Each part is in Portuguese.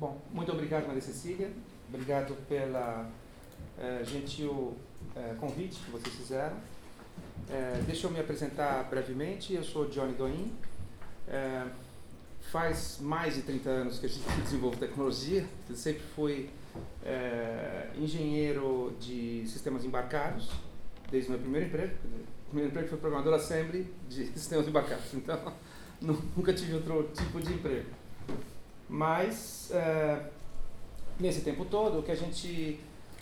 Bom, muito obrigado, Maria Cecília. Obrigado pela gentil convite que vocês fizeram. Deixa eu me apresentar brevemente. Eu sou Johnny Doin. Faz mais de 30 anos que a gente desenvolve tecnologia. Eu sempre fui engenheiro de sistemas embarcados, desde o meu primeiro emprego. O primeiro emprego foi programador assembly de sistemas embarcados. Então, nunca tive outro tipo de emprego. Mas, nesse tempo todo, o que a gente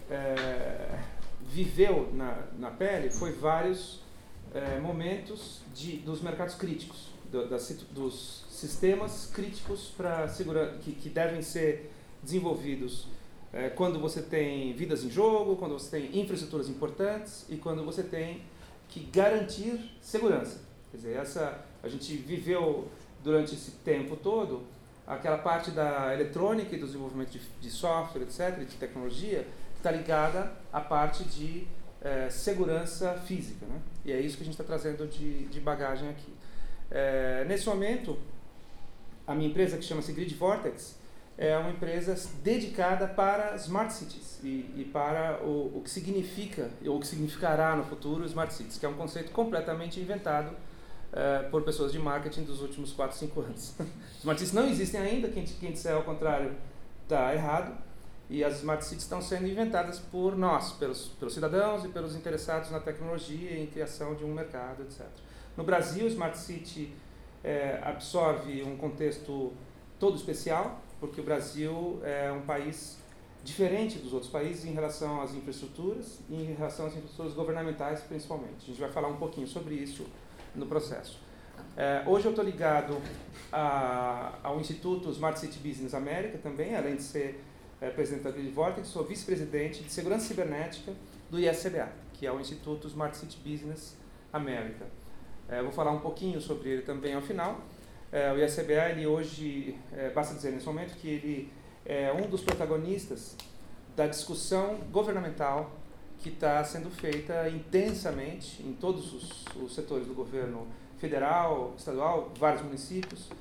viveu na pele foi vários momentos dos mercados críticos, dos sistemas críticos para segurança, que devem ser desenvolvidos quando você tem vidas em jogo, quando você tem infraestruturas importantes e quando você tem que garantir segurança. Quer dizer, a gente viveu durante esse tempo todo aquela parte da eletrônica e do desenvolvimento de software, etc., de tecnologia, que está ligada à parte de segurança física, né? E é isso que a gente está trazendo de bagagem aqui. Nesse momento, a minha empresa, que chama-se Grid Vortex, é uma empresa dedicada para Smart Cities e para o que significa, ou o que significará no futuro Smart Cities, que é um conceito completamente inventado por pessoas de marketing dos últimos 4, 5 anos. Smart Cities não existem ainda, quem disser ao contrário está errado, e as Smart Cities estão sendo inventadas por nós, pelos cidadãos e pelos interessados na tecnologia e em criação de um mercado, etc. No Brasil, Smart City absorve um contexto todo especial, porque o Brasil é um país diferente dos outros países em relação às infraestruturas e em relação às infraestruturas governamentais, principalmente. A gente vai falar um pouquinho sobre isso no processo. Hoje eu estou ligado ao Instituto Smart City Business América também, além de ser presidente da Grid Vortex, sou vice-presidente de segurança cibernética do ISCBA, que é o Instituto Smart City Business América. Vou falar um pouquinho sobre ele também ao final. O ISCBA, ele hoje, basta dizer nesse momento que ele é um dos protagonistas da discussão governamental que está sendo feita intensamente em todos os setores do governo federal, estadual, vários municípios,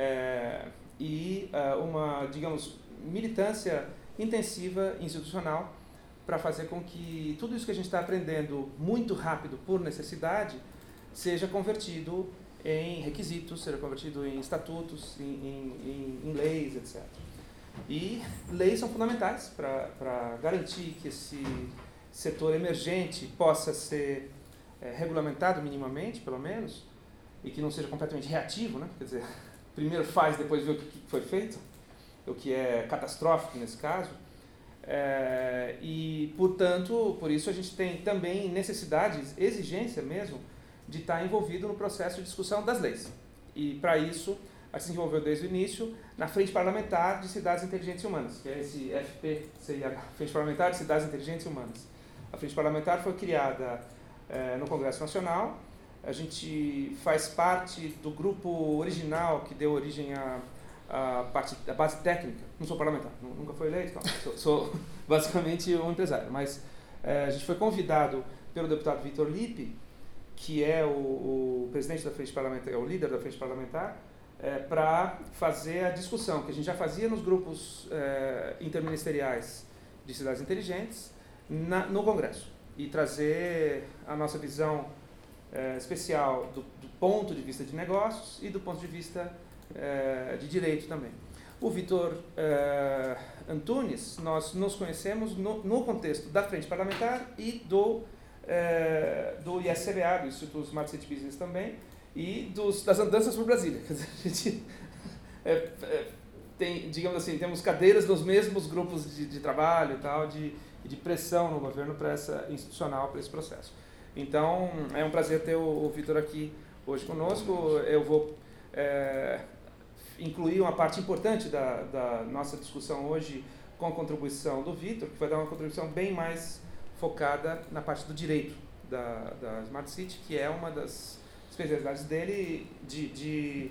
e uma, digamos, militância intensiva institucional para fazer com que tudo isso que a gente está aprendendo muito rápido por necessidade seja convertido em requisitos, seja convertido em estatutos, em leis, etc. E leis são fundamentais para garantir que esse setor emergente possa ser regulamentado minimamente, pelo menos, e que não seja completamente reativo, né? Quer dizer, primeiro faz, depois vê o que foi feito, o que é catastrófico nesse caso. E, portanto, por isso a gente tem também necessidade, exigência mesmo, de estar envolvido no processo de discussão das leis. E, para isso, a gente se envolveu desde o início na Frente Parlamentar de Cidades Inteligentes e Humanas, que é esse FPCIH, Frente Parlamentar de Cidades Inteligentes e Humanas. A Frente Parlamentar foi criada no Congresso Nacional. A gente faz parte do grupo original que deu origem à base técnica. Não sou parlamentar, nunca fui eleito, não. Sou basicamente um empresário. Mas a gente foi convidado pelo deputado Vitor Lippe, que é o presidente da Frente Parlamentar, é o líder da Frente Parlamentar, para fazer a discussão que a gente já fazia nos grupos interministeriais de cidades inteligentes no Congresso e trazer a nossa visão especial do ponto de vista de negócios e do ponto de vista de direito também. O Vitor Antunes, nós nos conhecemos no contexto da Frente Parlamentar e do ISCBA, do Instituto Smart City Business também, e das andanças por Brasília. Quer dizer, a gente tem, digamos assim, temos cadeiras nos mesmos grupos de trabalho e tal, de pressão no governo institucional para esse processo. Então, é um prazer ter o Vitor aqui hoje conosco. Eu vou incluir uma parte importante da nossa discussão hoje com a contribuição do Vitor, que vai dar uma contribuição bem mais focada na parte do direito da Smart City, que é uma das especialidades dele de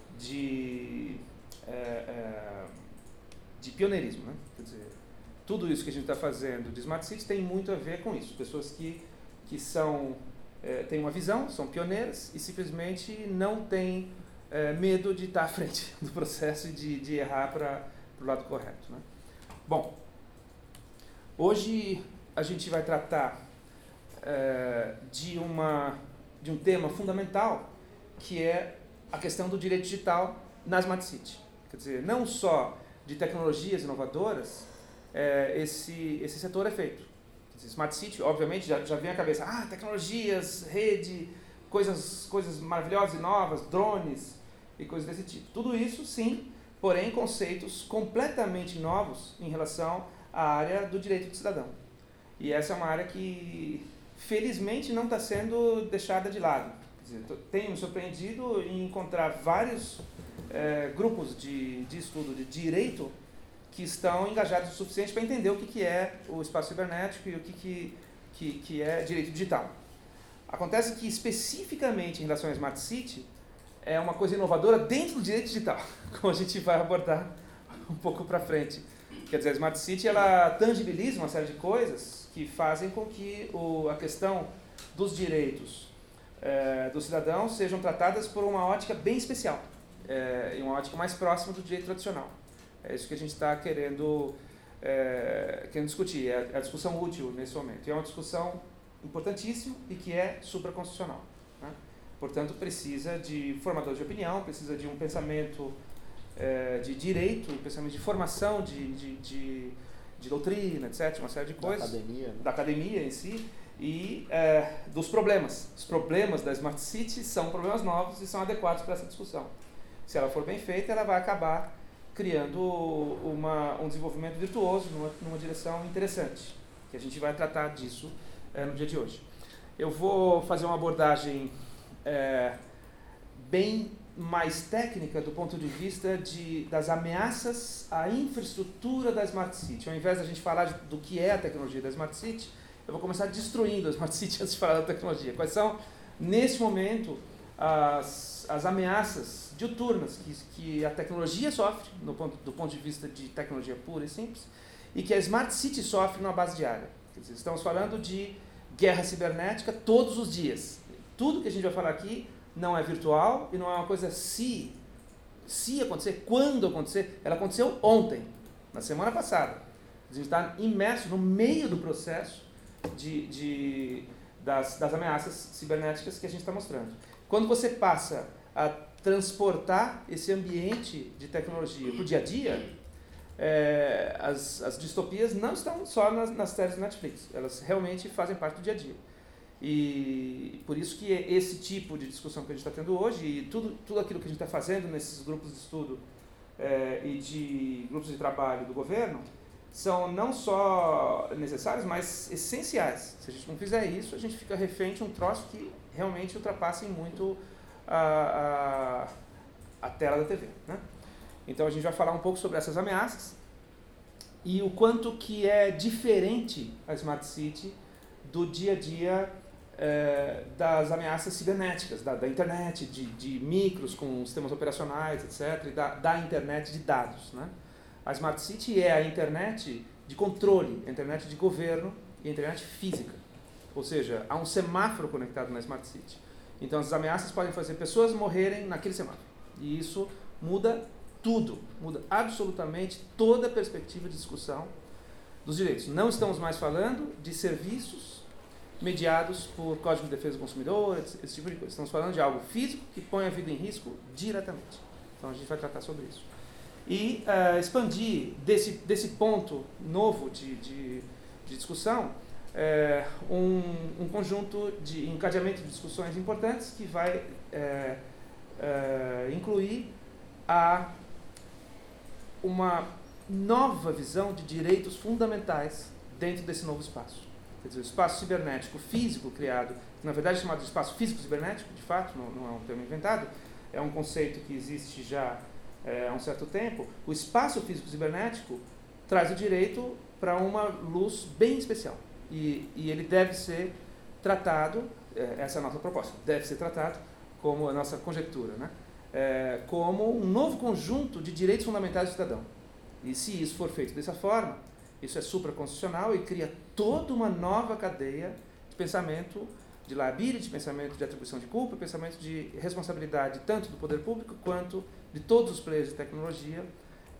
pioneirismo, né? Quer dizer, tudo isso que a gente está fazendo de Smart City tem muito a ver com isso. Pessoas que têm uma visão, são pioneiras e simplesmente não têm medo de estar à frente do processo e de errar lado correto, né? Bom, hoje a gente vai tratar de um tema fundamental, que é a questão do direito digital na Smart City. Quer dizer, não só de tecnologias inovadoras esse setor é feito. Quer dizer, Smart City, obviamente, já vem à cabeça, tecnologias, rede, coisas maravilhosas e novas, drones e coisas desse tipo. Tudo isso, sim, porém conceitos completamente novos em relação à área do direito do cidadão. E essa é uma área que, felizmente, não está sendo deixada de lado. Quer dizer, tenho me surpreendido em encontrar vários grupos de estudo de direito que estão engajados o suficiente para entender o que é o espaço cibernético e o que é direito digital. Acontece que, especificamente em relação à Smart City, é uma coisa inovadora dentro do direito digital, como a gente vai abordar um pouco para frente. Quer dizer, a Smart City ela tangibiliza uma série de coisas que fazem com que a questão dos direitos dos cidadãos sejam tratadas por uma ótica bem especial, e uma ótica mais próxima do direito tradicional. É isso que a gente está querendo discutir, é a discussão útil nesse momento. E é uma discussão importantíssima e que é supraconstitucional, né? Portanto, precisa de formadores de opinião, precisa de um pensamento de direito, um pensamento de formação de doutrina, etc., uma série de coisas. Da academia, né? Da academia em si, e dos problemas. Os problemas da Smart City são problemas novos e são adequados para essa discussão. Se ela for bem feita, ela vai acabar criando um desenvolvimento virtuoso numa direção interessante, que a gente vai tratar disso no dia de hoje. Eu vou fazer uma abordagem bem mais técnica do ponto de vista das ameaças à infraestrutura da Smart City. Ao invés da gente falar do que é a tecnologia da Smart City, eu vou começar destruindo a Smart City antes de falar da tecnologia. Quais são, nesse momento, as ameaças diuturnas que a tecnologia sofre, do ponto de vista de tecnologia pura e simples, e que a Smart City sofre numa base diária. Quer dizer, estamos falando de guerra cibernética todos os dias. Tudo que a gente vai falar aqui não é virtual e não é uma coisa se acontecer, quando acontecer. Ela aconteceu ontem, na semana passada. A gente está imerso no meio do processo das ameaças cibernéticas que a gente está mostrando. Quando você passa a transportar esse ambiente de tecnologia para o dia a dia, as distopias não estão só nas séries do Netflix, elas realmente fazem parte do dia a dia. E por isso que esse tipo de discussão que a gente está tendo hoje e tudo aquilo que a gente está fazendo nesses grupos de estudo e de grupos de trabalho do governo são não só necessários, mas essenciais. Se a gente não fizer isso, a gente fica refém de um troço que realmente ultrapassa em muito a tela da TV, né? Então a gente vai falar um pouco sobre essas ameaças e o quanto que é diferente a Smart City do dia a dia das ameaças cibernéticas, da internet, de micros com sistemas operacionais, etc., e da internet de dados, né? A Smart City é a internet de controle, a internet de governo e a internet física. Ou seja, há um semáforo conectado na Smart City. Então as ameaças podem fazer pessoas morrerem naquele semáforo. E isso muda tudo, muda absolutamente toda a perspectiva de discussão dos direitos. Não estamos mais falando de serviços mediados por Código de Defesa do Consumidor, esse tipo de coisa. Estamos falando de algo físico que põe a vida em risco diretamente. Então a gente vai tratar sobre isso. E expandir desse ponto novo de discussão um conjunto de encadeamento de discussões importantes que vai incluir uma nova visão de direitos fundamentais dentro desse novo espaço. Quer dizer, o espaço cibernético físico criado, que na verdade é chamado de espaço físico cibernético, de fato, não é um termo inventado, é um conceito que existe já há um certo tempo. O espaço físico cibernético traz o direito para uma luz bem especial. E ele deve ser tratado, essa é a nossa proposta, deve ser tratado como a nossa conjectura, né? Como um novo conjunto de direitos fundamentais do cidadão. E se isso for feito dessa forma, isso é supraconstitucional e cria toda uma nova cadeia de pensamento de liability, pensamento de atribuição de culpa, pensamento de responsabilidade tanto do poder público quanto de todos os players de tecnologia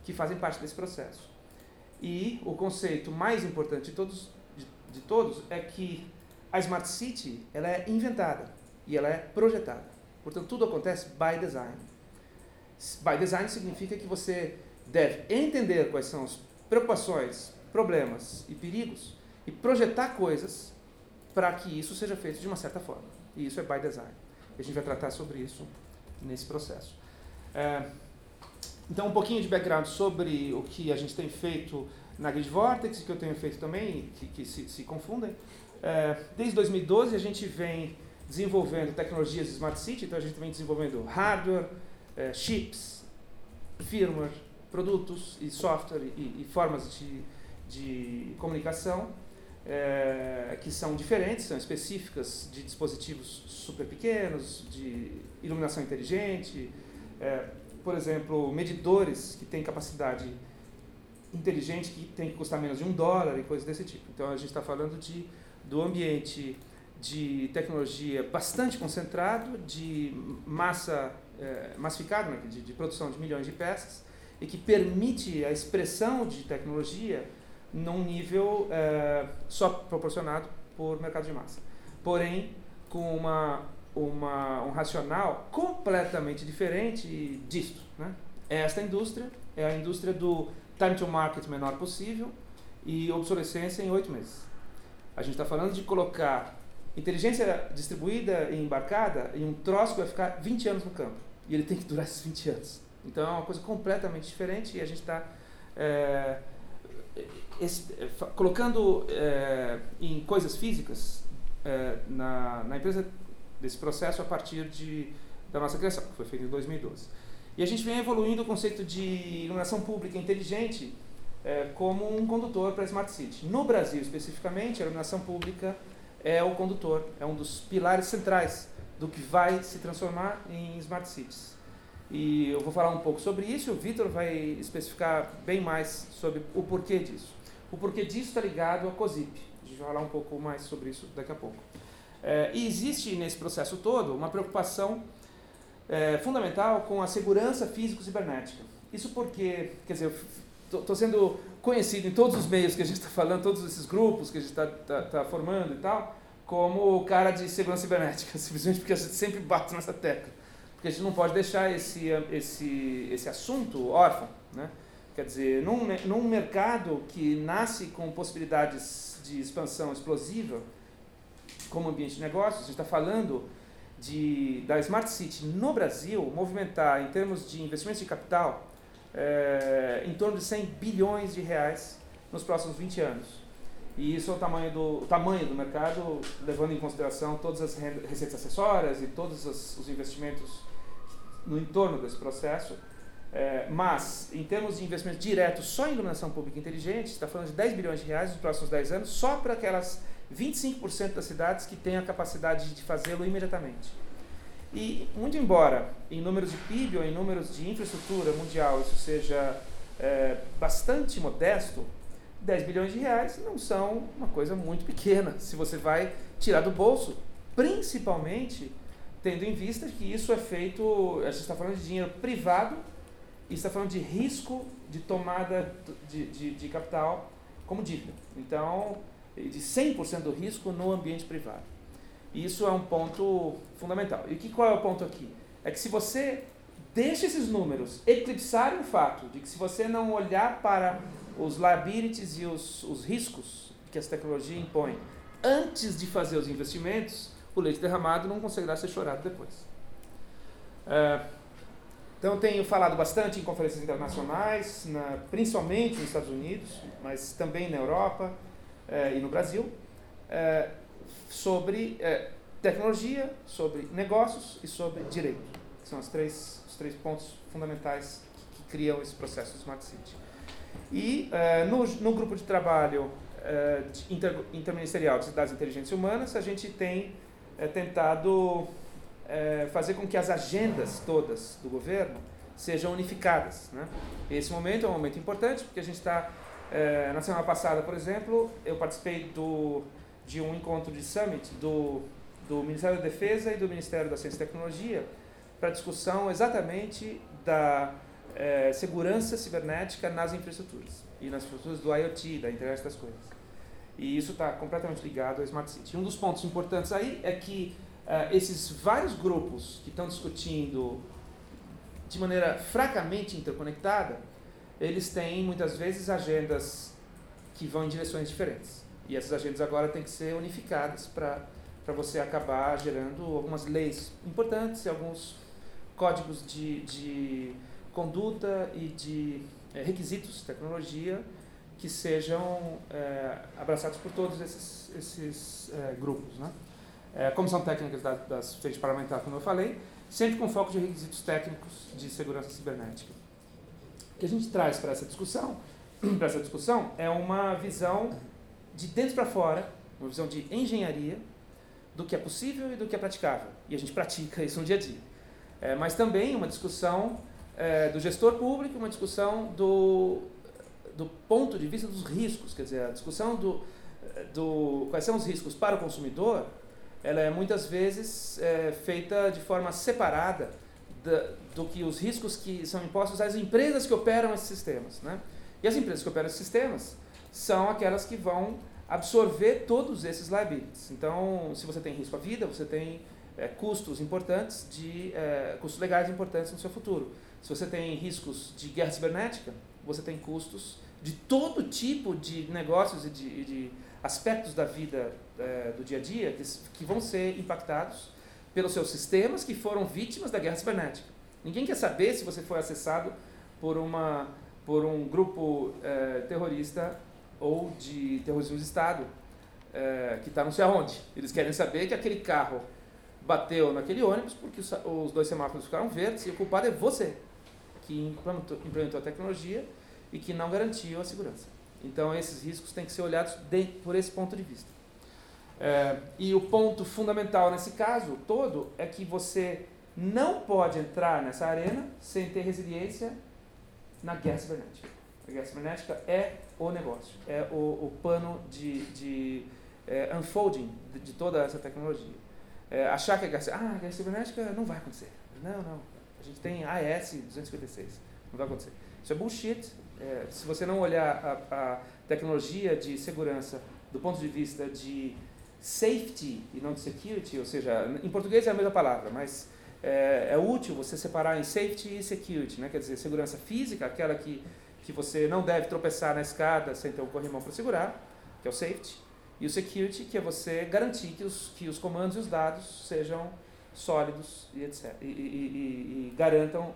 que fazem parte desse processo. E o conceito mais importante de todos é que a Smart City ela é inventada e ela é projetada. Portanto, tudo acontece by design. By design significa que você deve entender quais são as preocupações, problemas e perigos e projetar coisas para que isso seja feito de uma certa forma. E isso é by design. E a gente vai tratar sobre isso nesse processo. Então, um pouquinho de background sobre o que a gente tem feito na Grid Vortex, que eu tenho feito também, que se confundem. Desde 2012, a gente vem desenvolvendo tecnologias de Smart City, então a gente vem desenvolvendo hardware, chips, firmware, produtos e software e formas de comunicação que são diferentes, são específicas de dispositivos super pequenos, de iluminação inteligente, por exemplo, medidores que têm capacidade inteligente que tem que custar menos de $1 e coisas desse tipo. Então a gente está falando do ambiente de tecnologia bastante concentrado, de massificado, né, de produção de milhões de peças, e que permite a expressão de tecnologia num nível só proporcionado por mercado de massa. Porém, com um racional completamente diferente disto, né? Esta indústria é a indústria do time to market menor possível e obsolescência em 8 meses. A gente está falando de colocar inteligência distribuída e embarcada em um troço que vai ficar 20 anos no campo. E ele tem que durar esses 20 anos. Então é uma coisa completamente diferente e a gente está colocando em coisas físicas na empresa desse processo a partir da nossa criação, que foi feita em 2012. E a gente vem evoluindo o conceito de iluminação pública inteligente como um condutor para a Smart City. No Brasil, especificamente, a iluminação pública é o condutor, é um dos pilares centrais do que vai se transformar em Smart Cities. E eu vou falar um pouco sobre isso, e o Vitor vai especificar bem mais sobre o porquê disso. O porquê disso está ligado à COSIP. A gente vai falar um pouco mais sobre isso daqui a pouco. E existe nesse processo todo uma preocupação fundamental com a segurança físico-cibernética. Isso porque, quer dizer, eu estou sendo conhecido em todos os meios que a gente está falando, todos esses grupos que a gente está formando e tal, como o cara de segurança cibernética, simplesmente porque a gente sempre bate nessa tecla. Porque a gente não pode deixar esse assunto órfão, né? Quer dizer, num mercado que nasce com possibilidades de expansão explosiva, como ambiente de negócios, a gente está falando da Smart City no Brasil movimentar, em termos de investimentos de capital, em torno de 100 bilhões de reais nos próximos 20 anos. E isso é o tamanho do mercado, levando em consideração todas as receitas acessórias e todos os investimentos no entorno desse processo. Mas, em termos de investimento direto só em iluminação pública inteligente, está falando de 10 bilhões de reais nos próximos 10 anos, só para aquelas 25% das cidades que têm a capacidade de fazê-lo imediatamente. E, muito embora em números de PIB ou em números de infraestrutura mundial isso seja bastante modesto, 10 bilhões de reais não são uma coisa muito pequena, se você vai tirar do bolso, principalmente tendo em vista que isso é feito, a gente está falando de dinheiro privado e está falando de risco de tomada de capital como dívida. Então, de 100% do risco no ambiente privado. E isso é um ponto fundamental. E qual é o ponto aqui? É que se você deixa esses números eclipsarem o fato de que se você não olhar para os liabilities e os riscos que essa tecnologia impõe antes de fazer os investimentos, o leite derramado não conseguirá ser chorado depois. Então eu tenho falado bastante em conferências internacionais, principalmente nos Estados Unidos, mas também na Europa e no Brasil, sobre tecnologia, sobre negócios e sobre direito, que são os três pontos fundamentais que criam esse processo do Smart City. E no grupo de trabalho interministerial de cidades inteligentes humanas, a gente tem tentado fazer com que as agendas todas do governo sejam unificadas, né? Esse momento é um momento importante, porque a gente está... na semana passada, por exemplo, eu participei de um encontro de summit do Ministério da Defesa e do Ministério da Ciência e Tecnologia para discussão exatamente da segurança cibernética nas infraestruturas e nas infraestruturas do IoT, da internet das coisas. E isso está completamente ligado ao Smart City. Um dos pontos importantes aí é que esses vários grupos que estão discutindo de maneira fracamente interconectada, eles têm muitas vezes agendas que vão em direções diferentes. E essas agendas agora têm que ser unificadas para você acabar gerando algumas leis importantes e alguns códigos de conduta e de requisitos de tecnologia que sejam abraçados por todos esses grupos, né? Comissão técnicas das frentes parlamentares, como eu falei, sempre com foco de requisitos técnicos de segurança cibernética. O que a gente traz para essa discussão é uma visão de dentro para fora, uma visão de engenharia do que é possível e do que é praticável. E a gente pratica isso no dia a dia. Mas também uma discussão do gestor público, uma discussão do ponto de vista dos riscos, quer dizer, a discussão do quais são os riscos para o consumidor, ela é muitas vezes feita de forma separada do que os riscos que são impostos às empresas que operam esses sistemas, né? E as empresas que operam esses sistemas são aquelas que vão absorver todos esses liabilities. Então, se você tem risco à vida, você tem custos importantes, custos legais importantes no seu futuro. Se você tem riscos de guerra cibernética, você tem custos de todo tipo de negócios e de aspectos da vida do dia a dia que vão ser impactados pelos seus sistemas que foram vítimas da guerra cibernética. Ninguém quer saber se você foi acessado por um grupo terrorista ou de terrorismo de Estado que está não sei aonde. Eles querem saber que aquele carro bateu naquele ônibus porque os dois semáforos ficaram verdes e o culpado é você, que implementou a tecnologia e que não garantiu a segurança. Então, esses riscos têm que ser olhados por esse ponto de vista. E o ponto fundamental nesse caso todo é que você não pode entrar nessa arena sem ter resiliência na guerra cibernética. A guerra cibernética é o negócio, é o pano de unfolding de toda essa tecnologia. Achar que a guerra cibernética não vai acontecer. Não. A gente tem AES 256. Não vai acontecer. Isso é bullshit. Se você não olhar a tecnologia de segurança do ponto de vista de safety e não de security, ou seja, em português é a mesma palavra, mas é útil você separar em safety e security, né? Quer dizer, segurança física, aquela que você não deve tropeçar na escada sem ter um corrimão para segurar, que é o safety, e o security, que é você garantir que os comandos e os dados sejam sólidos e etc. E garantam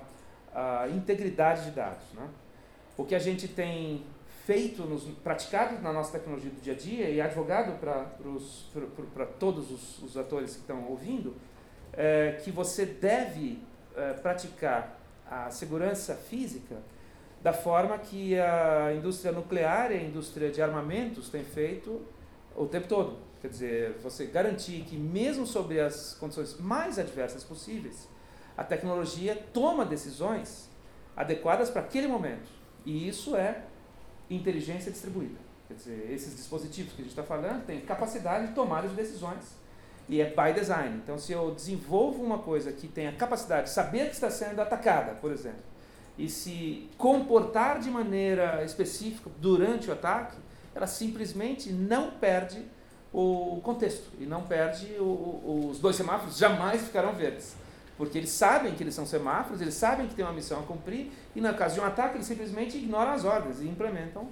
a integridade de dados, né? O que a gente tem feito, praticado na nossa tecnologia do dia a dia e advogado para todos os atores que estão ouvindo, é que você deve praticar a segurança física da forma que a indústria nuclear e a indústria de armamentos tem feito o tempo todo. Quer dizer, você garantir que mesmo sob as condições mais adversas possíveis, a tecnologia toma decisões adequadas para aquele momento. E isso é inteligência distribuída. Quer dizer, esses dispositivos que a gente está falando têm capacidade de tomar de decisões. E é by design. Então, se eu desenvolvo uma coisa que tem a capacidade de saber que está sendo atacada, por exemplo, e se comportar de maneira específica durante o ataque, ela simplesmente não perde o contexto. E não perde os dois semáforos, jamais ficarão verdes. Porque eles sabem que eles são semáforos, eles sabem que tem uma missão a cumprir, e no caso de um ataque, eles simplesmente ignoram as ordens e implementam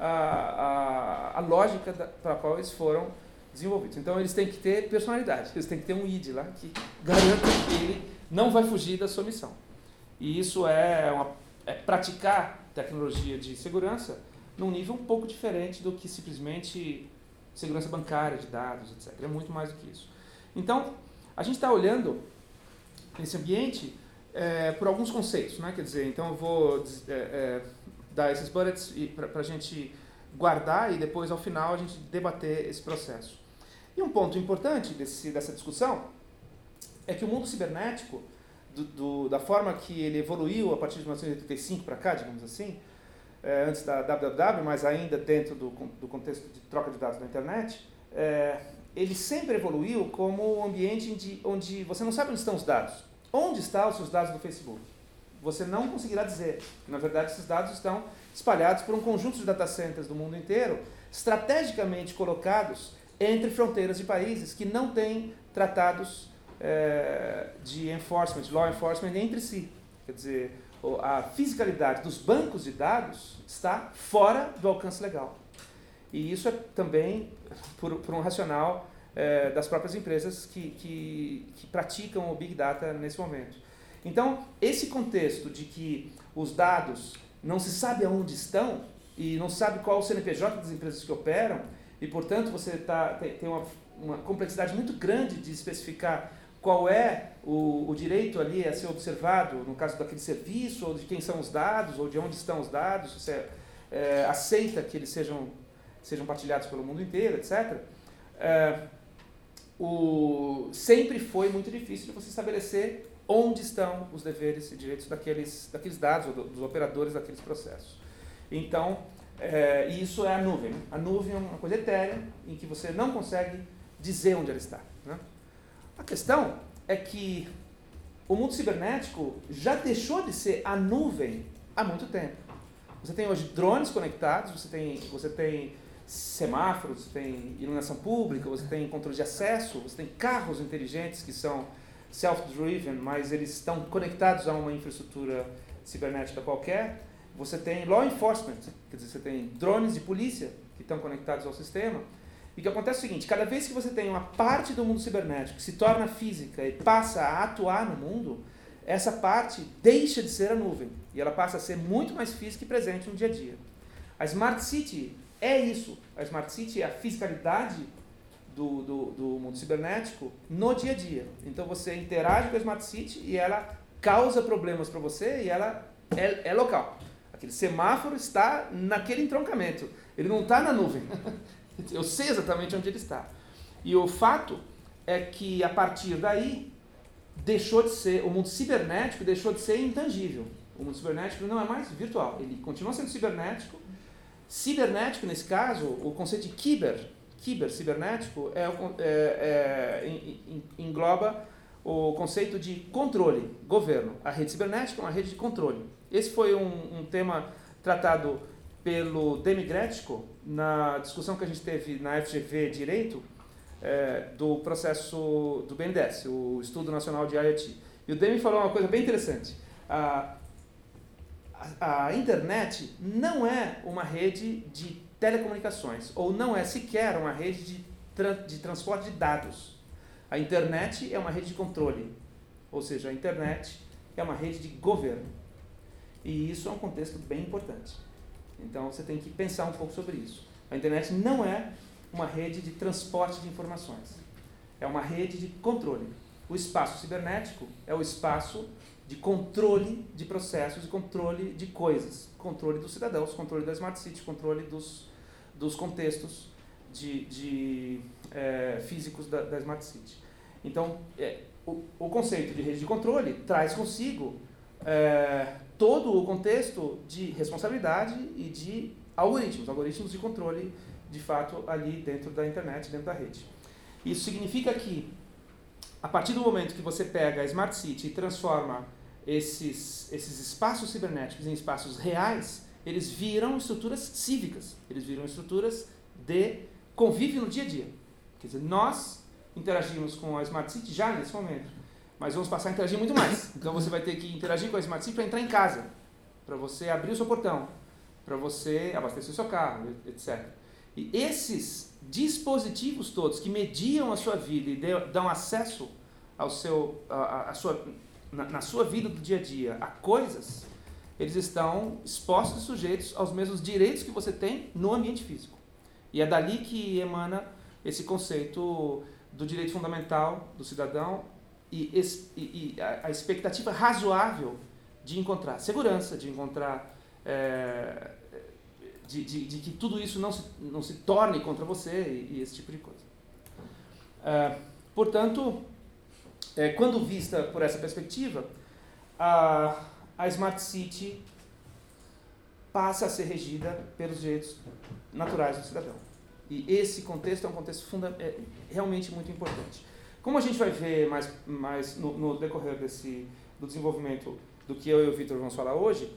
a lógica para a qual eles foram desenvolvidos. Então, eles têm que ter personalidade, eles têm que ter um ID lá que garanta que ele não vai fugir da sua missão. E isso é praticar tecnologia de segurança num nível um pouco diferente do que simplesmente segurança bancária de dados, etc. É muito mais do que isso. Então, a gente está olhando nesse ambiente por alguns conceitos, né? Quer dizer, então eu vou dar esses bullets para a gente guardar e depois, ao final, a gente debater esse processo. E um ponto importante dessa discussão é que o mundo cibernético, da forma que ele evoluiu a partir de 1985 para cá, digamos assim, antes da www, mas ainda dentro do contexto de troca de dados na internet, ele sempre evoluiu como um ambiente onde você não sabe onde estão os dados. Onde estão os seus dados do Facebook? você não conseguirá dizer. Na verdade, esses dados estão espalhados por um conjunto de data centers do mundo inteiro, estrategicamente colocados entre fronteiras de países que não têm tratados de enforcement, law enforcement entre si. Quer dizer, a fisicalidade dos bancos de dados está fora do alcance legal. E isso é também por um racional das próprias empresas que praticam o Big Data nesse momento. Então, esse contexto de que os dados não se sabe aonde estão e não se sabe qual o CNPJ das empresas que operam, e, portanto, você tem uma complexidade muito grande de especificar qual é o direito ali a ser observado, no caso daquele serviço, ou de quem são os dados, ou de onde estão os dados, se você aceita que eles sejam partilhados pelo mundo inteiro, etc. Sempre foi muito difícil de você estabelecer onde estão os deveres e direitos daqueles dados, ou dos operadores daqueles processos. Então, isso é a nuvem. A nuvem é uma coisa etérea, em que você não consegue dizer onde ela está, né? A questão é que o mundo cibernético já deixou de ser a nuvem há muito tempo. Você tem hoje drones conectados, você tem semáforos, você tem iluminação pública, você tem controle de acesso, você tem carros inteligentes que são self-driven, mas eles estão conectados a uma infraestrutura cibernética qualquer. Você tem law enforcement, quer dizer, você tem drones de polícia que estão conectados ao sistema. E o que acontece é o seguinte: cada vez que você tem uma parte do mundo cibernético que se torna física e passa a atuar no mundo, essa parte deixa de ser a nuvem e ela passa a ser muito mais física e presente no dia a dia. A Smart City é isso. A Smart City é a fiscalidade do mundo cibernético no dia a dia. Então você interage com a Smart City e ela causa problemas para você e ela é local. Aquele semáforo está naquele entroncamento, ele não está na nuvem. Eu sei exatamente onde ele está. E o fato é que a partir daí o mundo cibernético deixou de ser intangível. O mundo cibernético não é mais virtual, ele continua sendo cibernético. Cibernético, nesse caso, o conceito de cibernético engloba o conceito de controle, governo. A rede cibernética é uma rede de controle. Esse foi um tema tratado pelo Demi Gretschko na discussão que a gente teve na FGV Direito do processo do BNDES, o Estudo Nacional de IoT. E o Demi falou uma coisa bem interessante. A internet não é uma rede de telecomunicações, ou não é sequer uma rede de transporte de dados. A internet é uma rede de controle, ou seja, a internet é uma rede de governo. E isso é um contexto bem importante. Então você tem que pensar um pouco sobre isso. A internet não é uma rede de transporte de informações, é uma rede de controle. O espaço cibernético é o espaço de controle de processos e controle de coisas, controle dos cidadãos, controle da Smart City, controle dos contextos físicos da Smart City. Então, o conceito de rede de controle traz consigo todo o contexto de responsabilidade e de algoritmos de controle, de fato, ali dentro da internet, dentro da rede. Isso significa que, a partir do momento que você pega a Smart City e transforma esses espaços cibernéticos em espaços reais, eles viram estruturas cívicas, eles viram estruturas de convívio no dia a dia. Quer dizer, nós interagimos com a Smart City já nesse momento, mas vamos passar a interagir muito mais. Então você vai ter que interagir com a Smart City para entrar em casa, para você abrir o seu portão, para você abastecer o seu carro, etc. E esses dispositivos todos que mediam a sua vida e dão acesso na sua vida do dia a dia a coisas, eles estão expostos e sujeitos aos mesmos direitos que você tem no ambiente físico. E é dali que emana esse conceito do direito fundamental do cidadão e a expectativa razoável de encontrar segurança, de encontrar de que tudo isso não se torne contra você e esse tipo de coisa. Portanto, quando vista por essa perspectiva, a Smart City passa a ser regida pelos direitos naturais do cidadão. E esse contexto é um contexto realmente muito importante. Como a gente vai ver mais no decorrer do desenvolvimento do que eu e o Victor vamos falar hoje.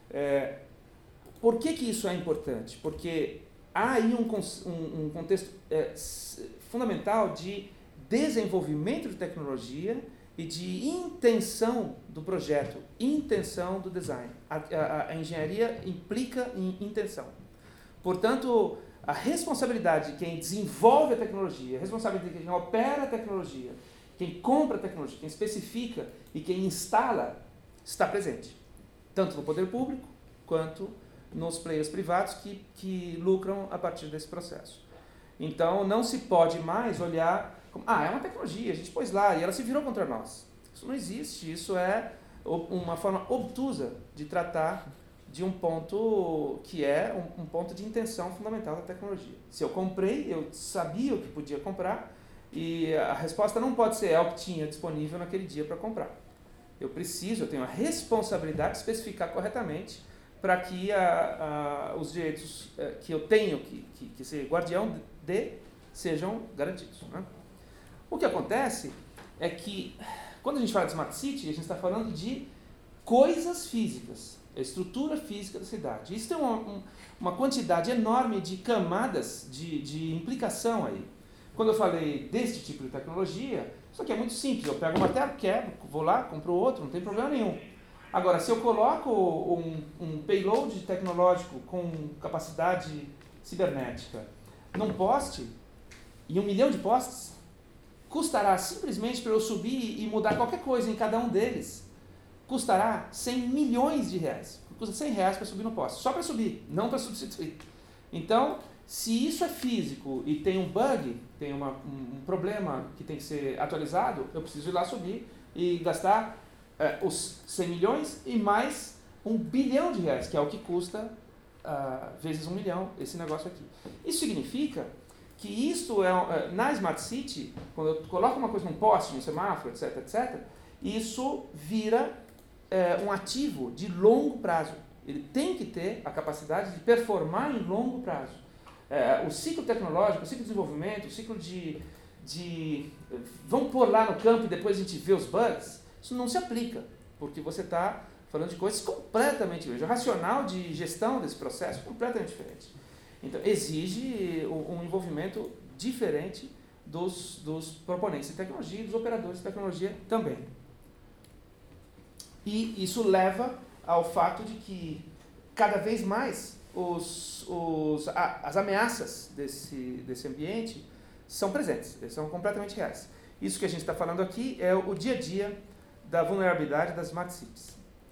Por que isso é importante? Porque há aí um contexto fundamental de desenvolvimento de tecnologia e de intenção do projeto, intenção do design. A engenharia implica em intenção. Portanto, a responsabilidade de quem desenvolve a tecnologia, a responsabilidade de quem opera a tecnologia, quem compra a tecnologia, quem especifica e quem instala, está presente. Tanto no poder público, quanto nos players privados que lucram a partir desse processo. Então, não se pode mais olhar como, é uma tecnologia, a gente pôs lá e ela se virou contra nós. Isso não existe, isso é uma forma obtusa de tratar de um ponto que é um ponto de intenção fundamental da tecnologia. Se eu comprei, eu sabia o que podia comprar e a resposta não pode ser o que tinha disponível naquele dia para comprar. Eu tenho a responsabilidade de especificar corretamente para que os direitos que eu tenho que ser guardião de sejam garantidos. Né? O que acontece é que, quando a gente fala de Smart City, a gente está falando de coisas físicas, a estrutura física da cidade. Isso tem uma quantidade enorme de camadas de implicação aí. Quando eu falei deste tipo de tecnologia, isso aqui é muito simples. Eu pego um martelo, quebro, vou lá, compro outro, não tem problema nenhum. Agora, se eu coloco um payload tecnológico com capacidade cibernética num poste, e 1 milhão de postes, custará simplesmente para eu subir e mudar qualquer coisa em cada um deles, custará 100 milhões de reais. Custa 100 reais para subir no poste, só para subir, não para substituir. Então, se isso é físico e tem um bug, tem um problema que tem que ser atualizado, eu preciso ir lá subir e gastar os 100 milhões e mais 1 bilhão de reais, que é o que custa vezes 1 milhão esse negócio aqui. Isso significa que isto na Smart City, quando eu coloco uma coisa num poste, num semáforo, etc., isso vira um ativo de longo prazo. Ele tem que ter a capacidade de performar em longo prazo. O ciclo tecnológico, o ciclo de desenvolvimento, o ciclo de vamos pôr lá no campo e depois a gente vê os bugs, isso não se aplica, porque você está falando de coisas completamente diferentes. O racional de gestão desse processo é completamente diferente. Então, exige um envolvimento diferente dos proponentes de tecnologia e dos operadores de tecnologia também. E isso leva ao fato de que, cada vez mais, as ameaças desse ambiente são presentes, são completamente reais. Isso que a gente está falando aqui é o dia a dia da vulnerabilidade das Smart Cities.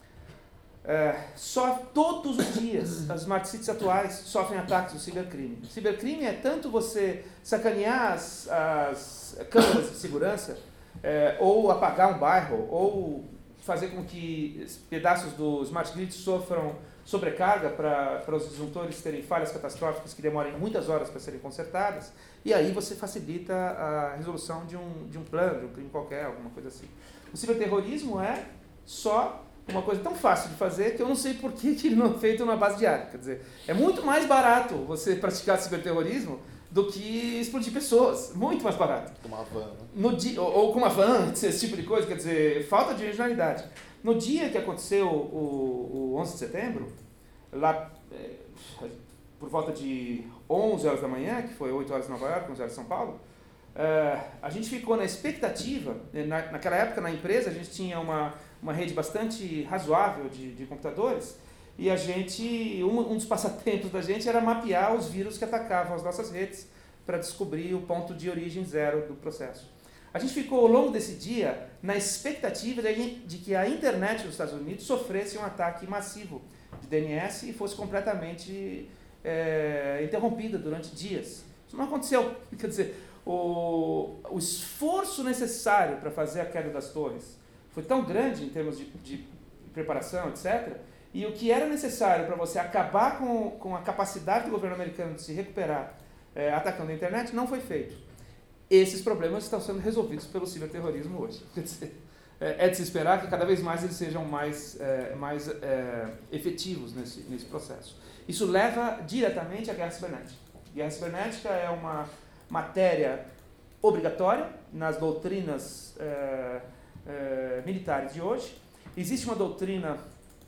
Só todos os dias as Smart Cities atuais sofrem ataques do cibercrime. O cibercrime é tanto você sacanear as câmeras de segurança, ou apagar um bairro, ou fazer com que pedaços do Smart Grid sofram sobrecarga para os disjuntores terem falhas catastróficas que demorem muitas horas para serem consertadas, e aí você facilita a resolução de um plano, de um crime qualquer, alguma coisa assim. O ciberterrorismo é só uma coisa tão fácil de fazer que eu não sei por que ele não é feito numa base diária. Quer dizer, é muito mais barato você praticar ciberterrorismo do que explodir pessoas. Muito mais barato. Com uma van, né? Ou com uma van, esse tipo de coisa. Quer dizer, falta de originalidade. No dia que aconteceu o 11 de setembro, lá por volta de 11 horas da manhã, que foi 8 horas em Nova York, 11 horas em São Paulo, a gente ficou na expectativa. Naquela época, na empresa, a gente tinha uma rede bastante razoável de computadores, e a gente, um dos passatempos da gente era mapear os vírus que atacavam as nossas redes para descobrir o ponto de origem zero do processo. A gente ficou ao longo desse dia na expectativa de que a internet dos Estados Unidos sofresse um ataque massivo de DNS e fosse completamente interrompida durante dias. Isso não aconteceu. Quer dizer, o esforço necessário para fazer a queda das torres foi tão grande em termos de preparação, etc., e o que era necessário para você acabar com a capacidade do governo americano de se recuperar atacando a internet não foi feito. Esses problemas estão sendo resolvidos pelo ciberterrorismo hoje. Quer dizer, é de se esperar que cada vez mais eles sejam mais efetivos nesse processo. Isso leva diretamente à guerra cibernética. Guerra cibernética é uma matéria obrigatória nas doutrinas militares de hoje, Existe uma doutrina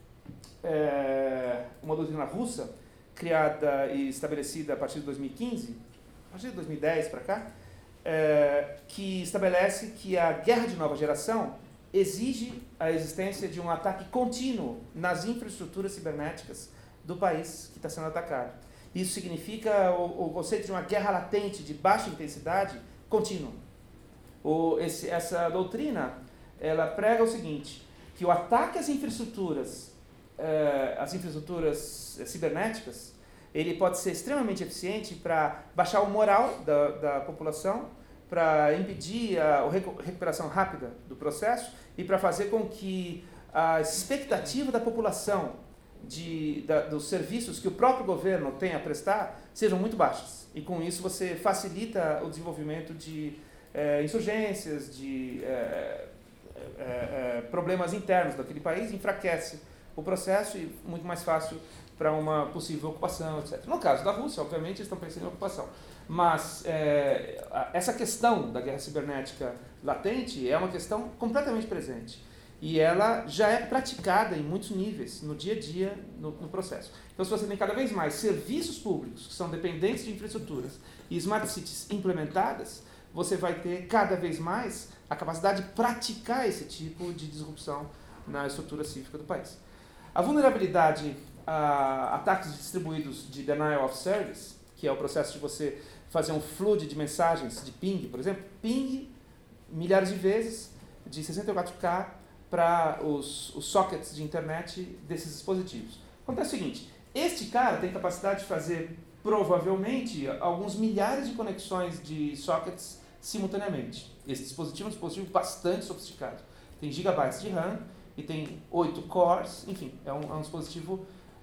russa, criada e estabelecida a partir de 2015, a partir de 2010 para cá, que estabelece que a guerra de nova geração exige a existência de um ataque contínuo nas infraestruturas cibernéticas do país que está sendo atacado. Isso significa o conceito de uma guerra latente de baixa intensidade contínua. Essa doutrina, ela prega o seguinte, que o ataque às infraestruturas cibernéticas, ele pode ser extremamente eficiente para baixar o moral da população, para impedir a recuperação rápida do processo e para fazer com que a expectativa da população dos serviços que o próprio governo tem a prestar sejam muito baixas. E com isso você facilita o desenvolvimento de insurgências, de problemas internos daquele país, enfraquece o processo e muito mais fácil para uma possível ocupação, etc. No caso da Rússia, obviamente, eles estão pensando em ocupação. Mas essa questão da guerra cibernética latente é uma questão completamente presente. E ela já é praticada em muitos níveis, no dia a dia, no processo. Então, se você tem cada vez mais serviços públicos que são dependentes de infraestruturas e smart cities implementadas, você vai ter cada vez mais a capacidade de praticar esse tipo de disrupção na estrutura cívica do país. A vulnerabilidade a ataques distribuídos de denial of service, que é o processo de você fazer um flood de mensagens de ping, por exemplo, ping milhares de vezes de 64K para os sockets de internet desses dispositivos. Acontece o seguinte, este cara tem capacidade de fazer, provavelmente, alguns milhares de conexões de sockets simultaneamente. Esse dispositivo é um dispositivo bastante sofisticado. Tem gigabytes de RAM e tem 8 cores, enfim, é um dispositivo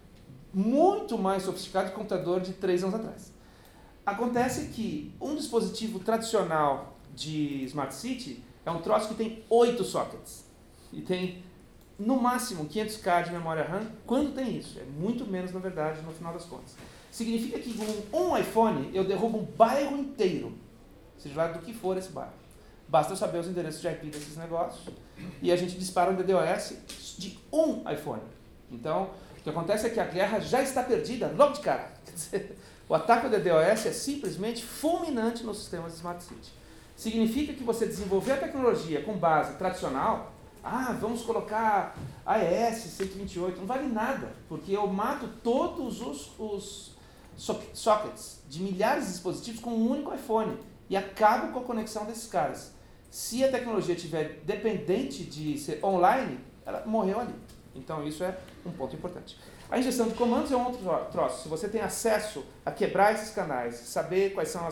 muito mais sofisticado que o computador de 3 anos atrás. Acontece que um dispositivo tradicional de Smart City é um troço que tem 8 sockets. E tem, no máximo, 500K de memória RAM. Quando tem isso? É muito menos, na verdade, no final das contas. Significa que com um iPhone eu derrubo um bairro inteiro, seja lá do que for esse bairro. Basta eu saber os endereços de IP desses negócios e a gente dispara um DDoS de um iPhone. Então, o que acontece é que a guerra já está perdida logo de cara. Quer dizer, o ataque ao DDoS é simplesmente fulminante nos sistemas de Smart City. Significa que você desenvolver a tecnologia com base tradicional, vamos colocar AES 128, não vale nada, porque eu mato todos os sockets de milhares de dispositivos com um único iPhone e acabo com a conexão desses caras. Se a tecnologia estiver dependente de ser online, ela morreu ali. Então isso é um ponto importante. A injeção de comandos é um outro troço. Se você tem acesso a quebrar esses canais, saber quais são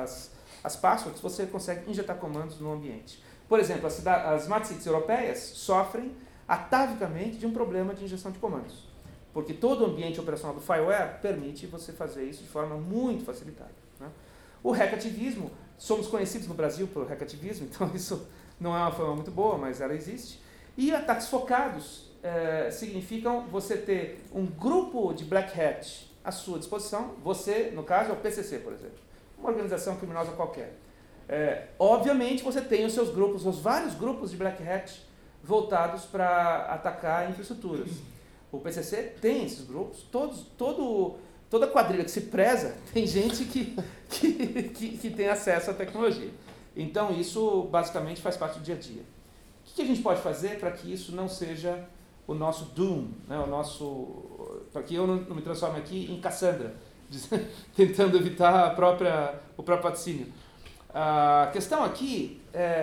as passwords, você consegue injetar comandos no ambiente. Por exemplo, as smart cities europeias sofrem atavicamente de um problema de injeção de comandos, porque todo o ambiente operacional do FileWare permite você fazer isso de forma muito facilitada, né? O hackativismo, somos conhecidos no Brasil pelo hackativismo, então isso não é uma forma muito boa, mas ela existe. E ataques focados significam você ter um grupo de black hat à sua disposição. Você, no caso, é o PCC, por exemplo, uma organização criminosa qualquer. Obviamente você tem os seus grupos, os vários grupos de black hat voltados para atacar infraestruturas. O PCC tem esses grupos, toda quadrilha que se preza tem gente que tem acesso à tecnologia. Então isso basicamente faz parte do dia a dia. O que a gente pode fazer para que isso não seja o nosso doom, né? Para que eu não me transforme aqui em Cassandra, tentando evitar o próprio patrocínio. A questão aqui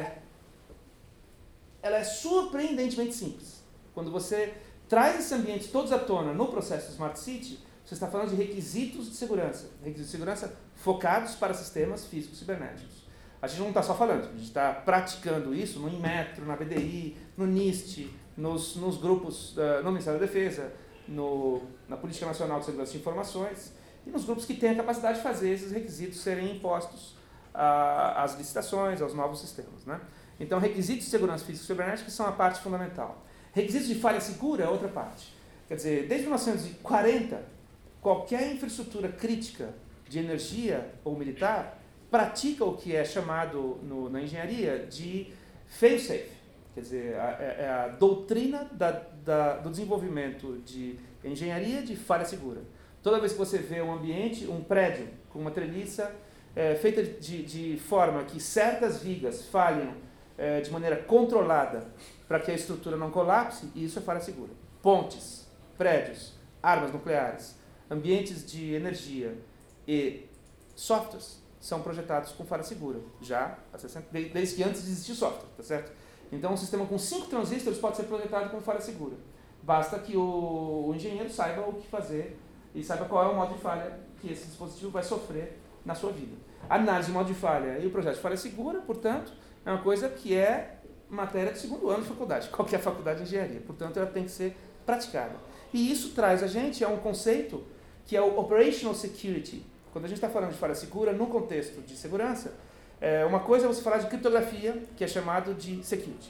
ela é surpreendentemente simples. Quando você traz esses ambientes todos à tona no processo do Smart City, você está falando de requisitos de segurança focados para sistemas físicos cibernéticos. A gente não está só falando, a gente está praticando isso no Inmetro, na BDI, no NIST, nos grupos no Ministério da Defesa, na Política Nacional de Segurança de Informações e nos grupos que têm a capacidade de fazer esses requisitos serem impostos às licitações, aos novos sistemas, né? Então, requisitos de segurança física e cibernética são a parte fundamental. Requisitos de falha segura é outra parte. Quer dizer, desde 1940, qualquer infraestrutura crítica de energia ou militar pratica o que é chamado na engenharia de fail-safe. Quer dizer, é a doutrina do desenvolvimento de engenharia de falha segura. Toda vez que você vê um ambiente, um prédio com uma treliça feita de forma que certas vigas falhem de maneira controlada para que a estrutura não colapse, isso é falha segura. Pontes, prédios, armas nucleares, ambientes de energia e softwares são projetados com falha segura, já desde que antes de existir software, tá certo? Então, um sistema com 5 transistores pode ser projetado com falha segura. Basta que o engenheiro saiba o que fazer e saiba qual é o modo de falha que esse dispositivo vai sofrer na sua vida. A análise de modo de falha e o projeto de falha segura, portanto, é uma coisa que é matéria de segundo ano de faculdade, qualquer faculdade de engenharia. Portanto, ela tem que ser praticada. E isso traz a gente a um conceito que é o Operational Security. Quando a gente está falando de falha segura, no contexto de segurança, uma coisa é você falar de criptografia, que é chamado de security.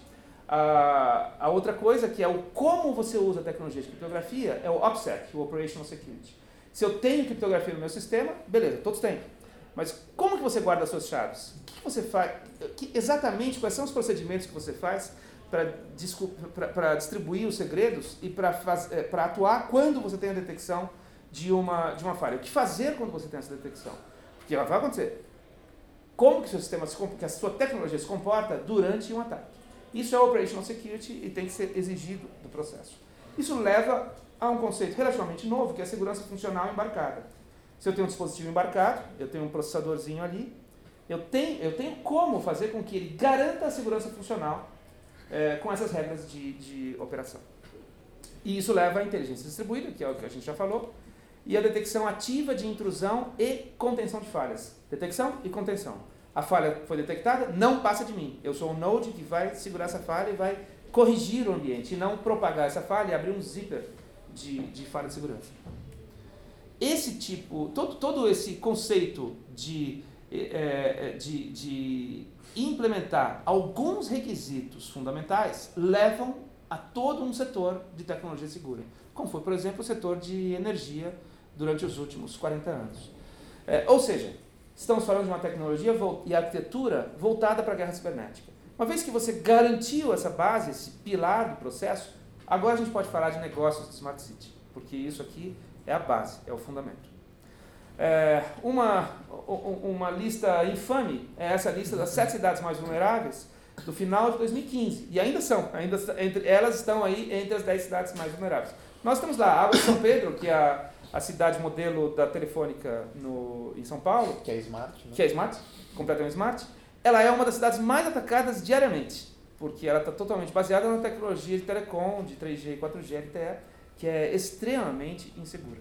A outra coisa, que é o como você usa a tecnologia de criptografia, é o OPSEC, o Operational Security. Se eu tenho criptografia no meu sistema, beleza, todos têm. Mas como que você guarda as suas chaves? O que você faz? Exatamente quais são os procedimentos que você faz para distribuir os segredos e para atuar quando você tem a detecção de uma falha? O que fazer quando você tem essa detecção? Porque ela vai acontecer. Como que o seu sistema, que a sua tecnologia se comporta durante um ataque? Isso é Operational Security e tem que ser exigido do processo. Isso leva a um conceito relativamente novo, que é a segurança funcional embarcada. Se eu tenho um dispositivo embarcado, eu tenho um processadorzinho ali, eu tenho como fazer com que ele garanta a segurança funcional com essas regras de operação. E isso leva à inteligência distribuída, que é o que a gente já falou, e a detecção ativa de intrusão e contenção de falhas. Detecção e contenção. A falha foi detectada, não passa de mim. Eu sou um node que vai segurar essa falha e vai corrigir o ambiente, e não propagar essa falha e abrir um zíper de falha de segurança. Esse tipo, todo esse conceito de implementar alguns requisitos fundamentais levam a todo um setor de tecnologia segura, como foi, por exemplo, o setor de energia durante os últimos 40 anos. Ou seja, estamos falando de uma tecnologia e arquitetura voltada para a guerra cibernética. Uma vez que você garantiu essa base, esse pilar do processo, agora a gente pode falar de negócios de Smart City, porque isso aqui é a base, é o fundamento. Uma lista infame é essa lista das 7 cidades mais vulneráveis do final de 2015. E elas estão aí entre as 10 cidades mais vulneráveis. Nós temos lá a Água de São Pedro, que é a cidade modelo da Telefônica em São Paulo. Que é smart, né? Que é smart, completamente smart. Ela é uma das cidades mais atacadas diariamente, porque ela está totalmente baseada na tecnologia de telecom, de 3G e 4G LTE, que é extremamente insegura.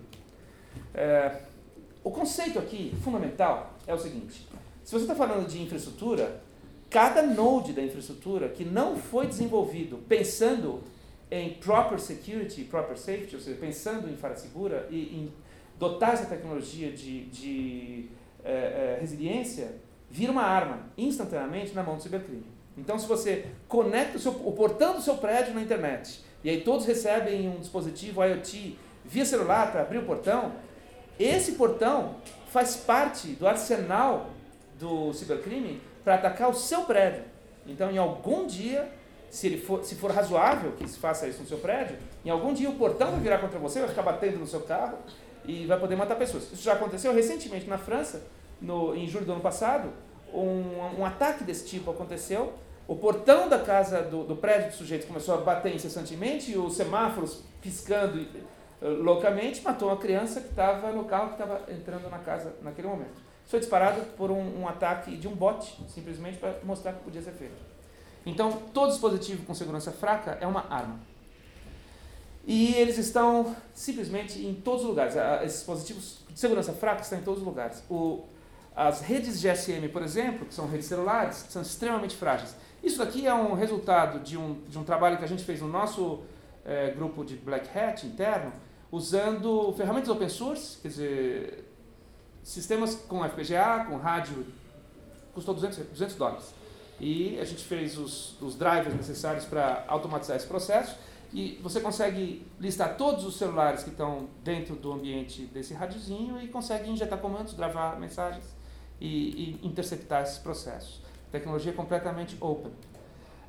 O conceito aqui, fundamental, é o seguinte. Se você está falando de infraestrutura, cada node da infraestrutura que não foi desenvolvido pensando em proper security, proper safety, ou seja, pensando em falha segura e em dotar essa tecnologia de resiliência, vira uma arma instantaneamente na mão do cibercrime. Então, se você conecta o portão do seu prédio na internet, e aí todos recebem um dispositivo IoT via celular para abrir o portão, esse portão faz parte do arsenal do cibercrime para atacar o seu prédio. Então, em algum dia, se for razoável que se faça isso no seu prédio, em algum dia o portão vai virar contra você, vai ficar batendo no seu carro e vai poder matar pessoas. Isso já aconteceu recentemente na França, em julho do ano passado, um ataque desse tipo aconteceu. O portão da casa do prédio do sujeito começou a bater incessantemente e os semáforos piscando loucamente matou uma criança que estava no carro que estava entrando na casa naquele momento. Isso foi disparado por um ataque de um bot, simplesmente para mostrar que podia ser feito. Então, todo dispositivo com segurança fraca é uma arma. E eles estão simplesmente em todos os lugares. Esses dispositivos de segurança fraca estão em todos os lugares. As redes GSM, por exemplo, que são redes celulares, são extremamente frágeis. Isso daqui é um resultado de um trabalho que a gente fez no nosso grupo de Black Hat interno, usando ferramentas open source, quer dizer, sistemas com FPGA, com rádio, custou $200. E a gente fez os drivers necessários para automatizar esse processo. E você consegue listar todos os celulares que estão dentro do ambiente desse radiozinho e consegue injetar comandos, gravar mensagens e interceptar esses processos. Tecnologia completamente open.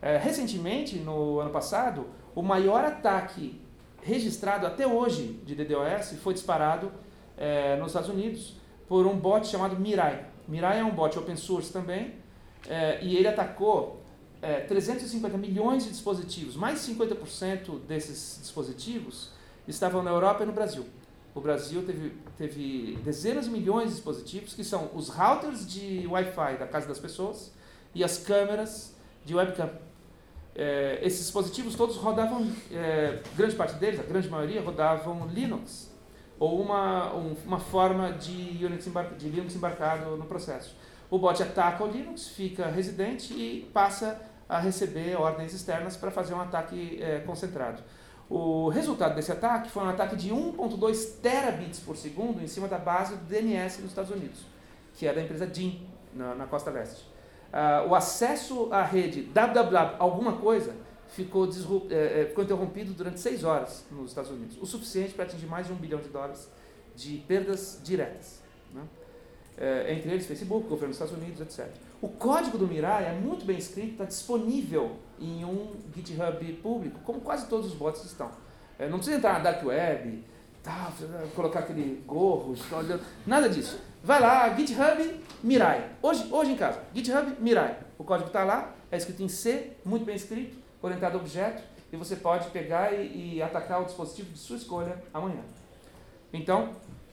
Recentemente, no ano passado, o maior ataque registrado até hoje de DDoS foi disparado nos Estados Unidos por um bot chamado Mirai. Mirai é um bot open source também, e ele atacou 350 milhões de dispositivos. Mais de 50% desses dispositivos estavam na Europa e no Brasil. O Brasil teve dezenas de milhões de dispositivos, que são os routers de Wi-Fi da casa das pessoas e as câmeras de webcam. Esses dispositivos todos rodavam, grande parte deles, a grande maioria, rodavam Linux, ou uma forma de Linux embarcado no processo. O bot ataca o Linux, fica residente e passa a receber ordens externas para fazer um ataque concentrado. O resultado desse ataque foi um ataque de 1.2 terabits por segundo em cima da base do DNS nos Estados Unidos, que é da empresa DIN, na costa leste. O acesso à rede www alguma coisa ficou interrompido durante 6 horas nos Estados Unidos, o suficiente para atingir mais de $1 bilhão de perdas diretas, né? Entre eles Facebook, governo dos Estados Unidos, etc. O código do Mirai é muito bem escrito, está disponível em um GitHub público, como quase todos os bots estão. Não precisa entrar na Dark Web, colocar aquele gorro, nada disso. Vai lá, GitHub Mirai. Hoje em casa, GitHub Mirai. O código está lá, é escrito em C, muito bem escrito, orientado a objeto, e você pode pegar e atacar o dispositivo de sua escolha amanhã. Então,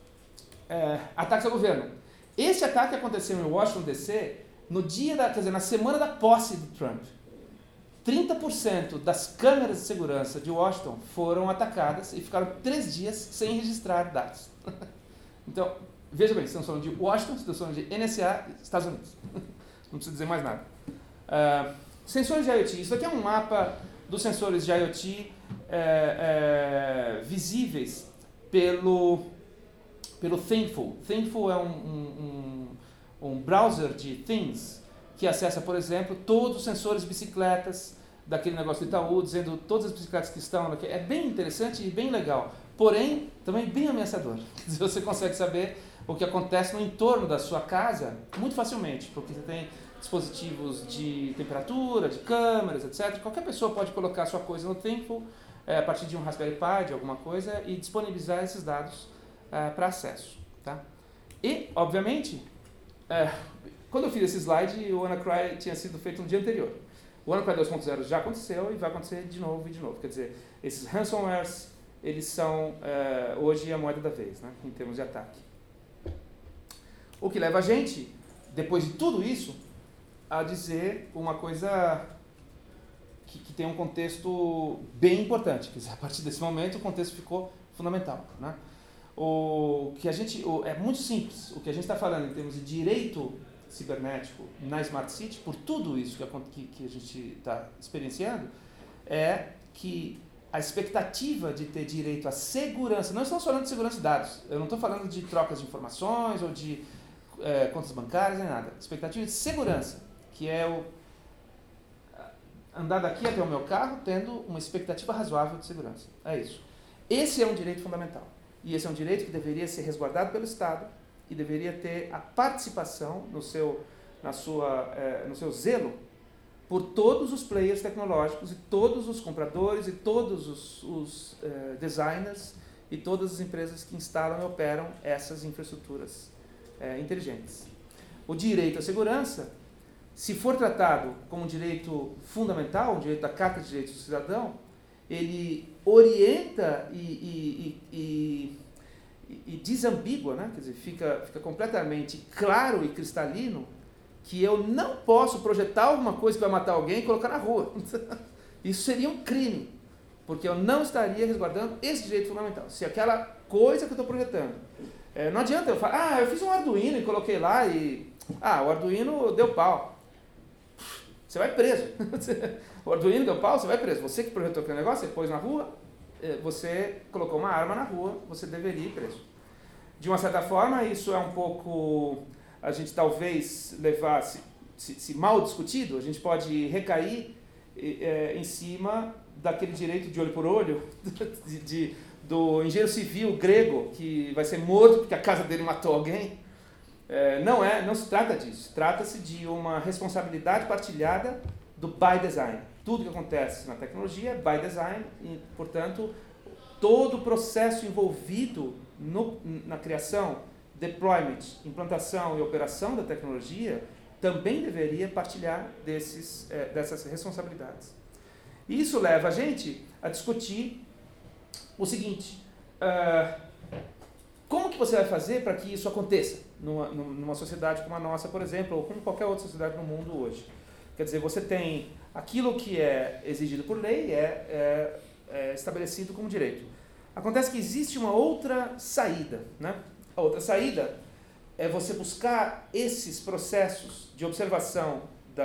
ataques ao governo. Esse ataque aconteceu em Washington, D.C., na semana da posse do Trump. 30% das câmeras de segurança de Washington foram atacadas e ficaram 3 dias sem registrar dados. Então, veja bem, estamos falando de Washington, estamos falando de NSA e Estados Unidos. Não preciso dizer mais nada. Sensores de IoT. Isso aqui é um mapa dos sensores de IoT visíveis pelo Thinkful. Thinkful é um browser de Things que acessa, por exemplo, todos os sensores de bicicletas daquele negócio do Itaú, dizendo todas as bicicletas que estão aqui. É bem interessante e bem legal, porém também bem ameaçador. Você consegue saber o que acontece no entorno da sua casa muito facilmente, porque você tem dispositivos de temperatura, de câmeras, etc. Qualquer pessoa pode colocar sua coisa no Thinkful a partir de um Raspberry Pi, alguma coisa, e disponibilizar esses dados para acesso. Tá? E, obviamente, quando eu fiz esse slide, o WannaCry tinha sido feito no dia anterior. O WannaCry 2.0 já aconteceu e vai acontecer de novo e de novo. Quer dizer, esses ransomwares, eles são hoje a moeda da vez, né, em termos de ataque. O que leva a gente, depois de tudo isso, a dizer uma coisa que tem um contexto bem importante. Quer dizer, a partir desse momento, o contexto ficou fundamental, né? É muito simples. O que a gente está falando em termos de direito cibernético na Smart City, por tudo isso que a gente está experienciando, é que a expectativa de ter direito à segurança, não estamos falando de segurança de dados, eu não estou falando de trocas de informações ou de contas bancárias, nem nada. Expectativa de segurança, que é andar daqui até o meu carro tendo uma expectativa razoável de segurança. É isso. Esse é um direito fundamental. E esse é um direito que deveria ser resguardado pelo Estado e deveria ter a participação no seu zelo por todos os players tecnológicos e todos os compradores e todos os designers e todas as empresas que instalam e operam essas infraestruturas inteligentes. O direito à segurança, se for tratado como um direito fundamental, um direito da Carta de Direitos do Cidadão, ele orienta e desambígua, né? Quer dizer, fica completamente claro e cristalino que eu não posso projetar alguma coisa que vai matar alguém e colocar na rua. Isso seria um crime, porque eu não estaria resguardando esse direito fundamental. Se aquela coisa que eu estou projetando... não adianta eu falar, eu fiz um Arduino e coloquei lá e... o Arduino deu pau. Você vai preso. O Arduino deu pau, você vai preso. Você que projetou aquele negócio, você pôs na rua, você colocou uma arma na rua, você deveria ir preso. De uma certa forma, isso é um pouco... A gente talvez levar, se mal discutido, a gente pode recair em cima daquele direito de olho por olho, do engenheiro civil grego, que vai ser morto porque a casa dele matou alguém. Não se trata disso. Trata-se de uma responsabilidade partilhada do by design. Tudo que acontece na tecnologia é by design e, portanto, todo o processo envolvido na criação, deployment, implantação e operação da tecnologia também deveria partilhar dessas responsabilidades. E isso leva a gente a discutir o seguinte: como que você vai fazer para que isso aconteça numa sociedade como a nossa, por exemplo, ou como qualquer outra sociedade no mundo hoje? Quer dizer, você tem aquilo que é exigido por lei, é estabelecido como direito. Acontece que existe uma outra saída, né? A outra saída é você buscar esses processos de observação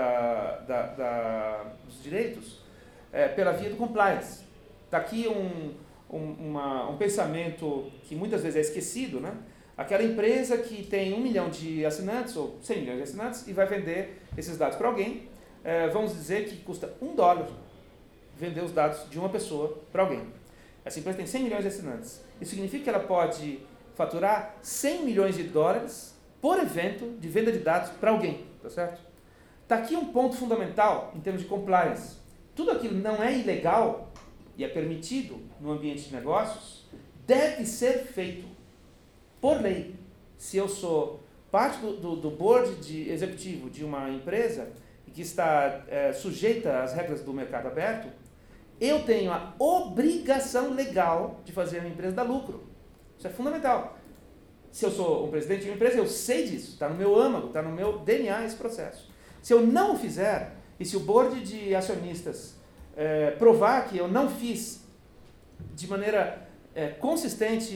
dos direitos pela via do compliance. Está aqui um pensamento que muitas vezes é esquecido, né? Aquela empresa que tem 1 milhão de assinantes, ou 100 milhões de assinantes, e vai vender esses dados para alguém, vamos dizer que custa $1 vender os dados de uma pessoa para alguém. Essa empresa tem 100 milhões de assinantes. Isso significa que ela pode faturar $100 milhões por evento de venda de dados para alguém, tá certo? Está aqui um ponto fundamental em termos de compliance. Tudo aquilo não é ilegal e é permitido no ambiente de negócios, deve ser feito por lei. Se eu sou parte do board executivo de uma empresa que está sujeita às regras do mercado aberto, eu tenho a obrigação legal de fazer a minha empresa dar lucro. Isso é fundamental. Se eu sou um presidente de uma empresa, eu sei disso, está no meu âmago, está no meu DNA esse processo. Se eu não o fizer, e se o board de acionistas provar que eu não fiz de maneira consistente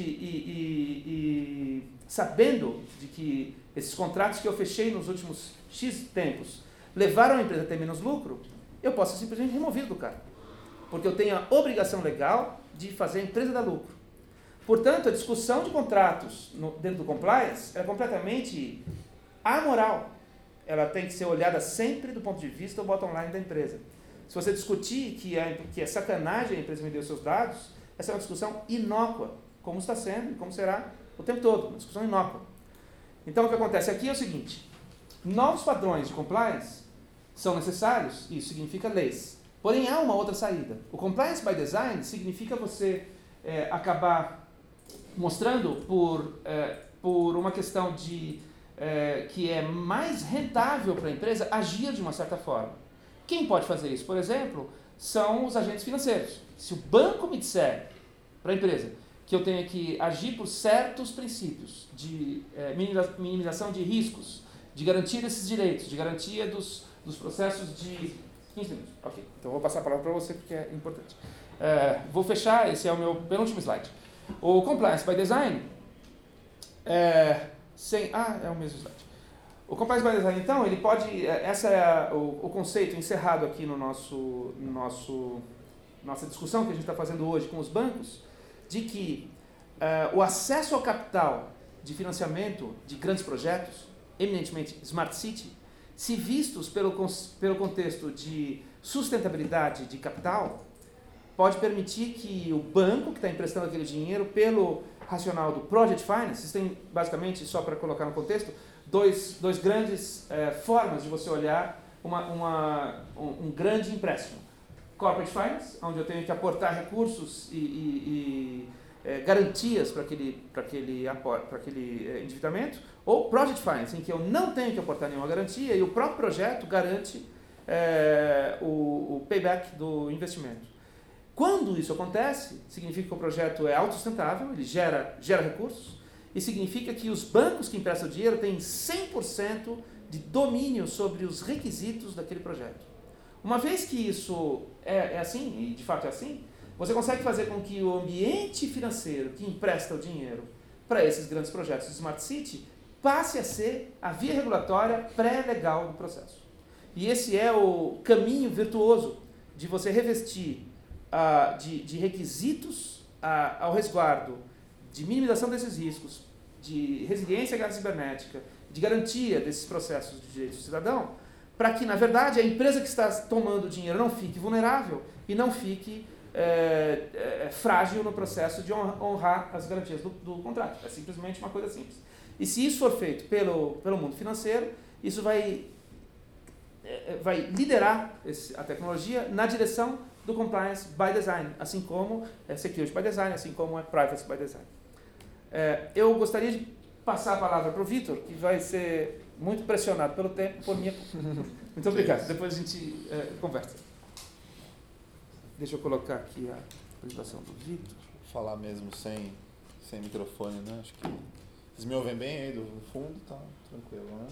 e sabendo de que esses contratos que eu fechei nos últimos X tempos levaram a empresa a ter menos lucro, eu posso ser simplesmente removido do cargo. Porque eu tenho a obrigação legal de fazer a empresa dar lucro. Portanto, a discussão de contratos dentro do compliance é completamente amoral. Ela tem que ser olhada sempre do ponto de vista do bottom line da empresa. Se você discutir que é sacanagem a empresa vender os seus dados, essa é uma discussão inócua, como está sendo e como será o tempo todo, uma discussão inócua. Então, o que acontece aqui é o seguinte: novos padrões de compliance são necessários, isso significa leis. Porém, há uma outra saída. O compliance by design significa você acabar mostrando por uma questão que é mais rentável para a empresa agir de uma certa forma. Quem pode fazer isso, por exemplo, são os agentes financeiros. Se o banco me disser para a empresa que eu tenho que agir por certos princípios de minimização de riscos, de garantia desses direitos, de garantia dos processos de 15 minutos. Ok, então vou passar a palavra para você porque é importante. Vou fechar, esse é o meu penúltimo slide. O Compliance by Design é o mesmo slide. O Compliance by Design, então, ele pode... Esse é o conceito encerrado aqui no nossa discussão que a gente está fazendo hoje com os bancos, de que o acesso ao capital de financiamento de grandes projetos, eminentemente Smart City, se vistos pelo contexto de sustentabilidade de capital, pode permitir que o banco que está emprestando aquele dinheiro, pelo racional do Project Finance, vocês têm basicamente, só para colocar no contexto, dois grandes formas de você olhar um grande empréstimo. Corporate Finance, onde eu tenho que aportar recursos e garantias para aquele endividamento, ou Project Finance, em que eu não tenho que aportar nenhuma garantia e o próprio projeto garante o payback do investimento. Quando isso acontece, significa que o projeto é autossustentável, ele gera recursos, e significa que os bancos que emprestam dinheiro têm 100% de domínio sobre os requisitos daquele projeto. Uma vez que isso é assim, e de fato é assim, você consegue fazer com que o ambiente financeiro que empresta o dinheiro para esses grandes projetos de Smart City passe a ser a via regulatória pré-legal do processo. E esse é o caminho virtuoso de você revestir de requisitos ao resguardo, de minimização desses riscos, de resiliência à guerra cibernética, de garantia desses processos de direito do cidadão, para que, na verdade, a empresa que está tomando o dinheiro não fique vulnerável e não fique frágil no processo de honrar as garantias do contrato. É simplesmente uma coisa simples. E se isso for feito pelo mundo financeiro, isso vai vai liderar a tecnologia na direção do compliance by design, assim como é security by design, assim como é privacy by design. Eu gostaria de passar a palavra para o Vitor, que vai ser muito pressionado pelo tempo, por minha... Muito obrigado. Depois a gente conversa. Deixa eu colocar aqui a apresentação do Vitor. Vou falar mesmo sem microfone, né? Acho que vocês me ouvem bem aí do fundo, tá tranquilo, né?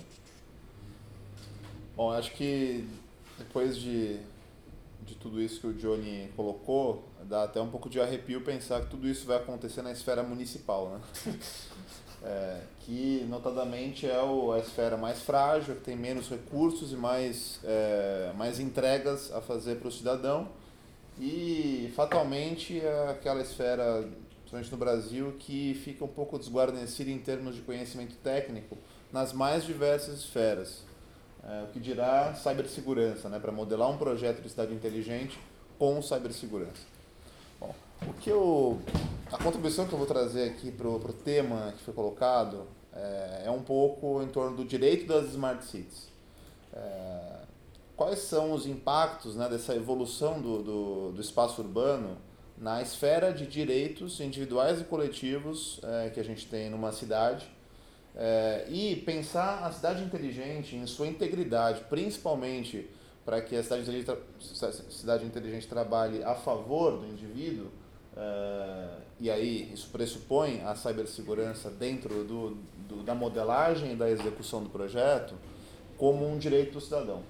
Bom, acho que depois de tudo isso que o Johnny colocou, dá até um pouco de arrepio pensar que tudo isso vai acontecer na esfera municipal, né? Que notadamente é a esfera mais frágil, que tem menos recursos e mais entregas a fazer para o cidadão, e fatalmente é aquela esfera, principalmente no Brasil, que fica um pouco desguarnecida em termos de conhecimento técnico nas mais diversas esferas. O que dirá cibersegurança, né, para modelar um projeto de cidade inteligente com cibersegurança. Bom, a contribuição que eu vou trazer aqui para o tema que foi colocado é um pouco em torno do direito das smart cities. Quais são os impactos, né, dessa evolução do espaço urbano na esfera de direitos individuais e coletivos que a gente tem numa cidade, e pensar a cidade inteligente em sua integridade, principalmente para que a cidade inteligente trabalhe a favor do indivíduo, e aí isso pressupõe a cibersegurança dentro da modelagem e da execução do projeto, como um direito do cidadão.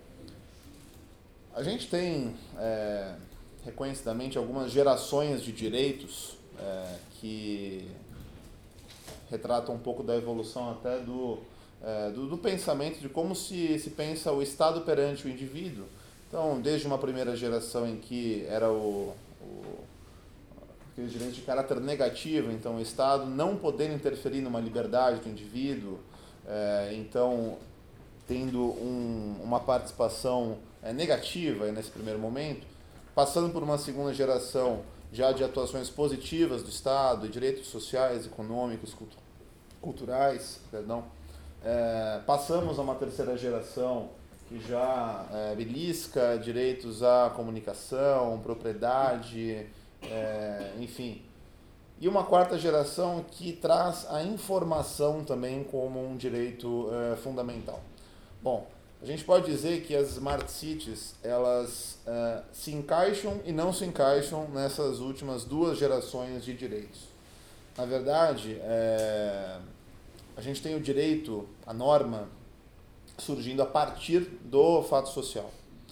A gente tem, reconhecidamente, algumas gerações de direitos que retratam um pouco da evolução até do pensamento, de como se pensa o Estado perante o indivíduo. Então, desde uma primeira geração em que era aqueles direitos de caráter negativo, então o Estado não podendo interferir numa liberdade do indivíduo, então tendo uma participação negativa nesse primeiro momento, passando por uma segunda geração já de atuações positivas do Estado, direitos sociais, econômicos, culturais, passamos a uma terceira geração que já belisca direitos à comunicação, propriedade, enfim. E uma quarta geração que traz a informação também como um direito fundamental. Bom, a gente pode dizer que as smart cities, elas se encaixam e não se encaixam nessas últimas duas gerações de direitos. Na verdade, a gente tem o direito, a norma, surgindo a partir do fato social.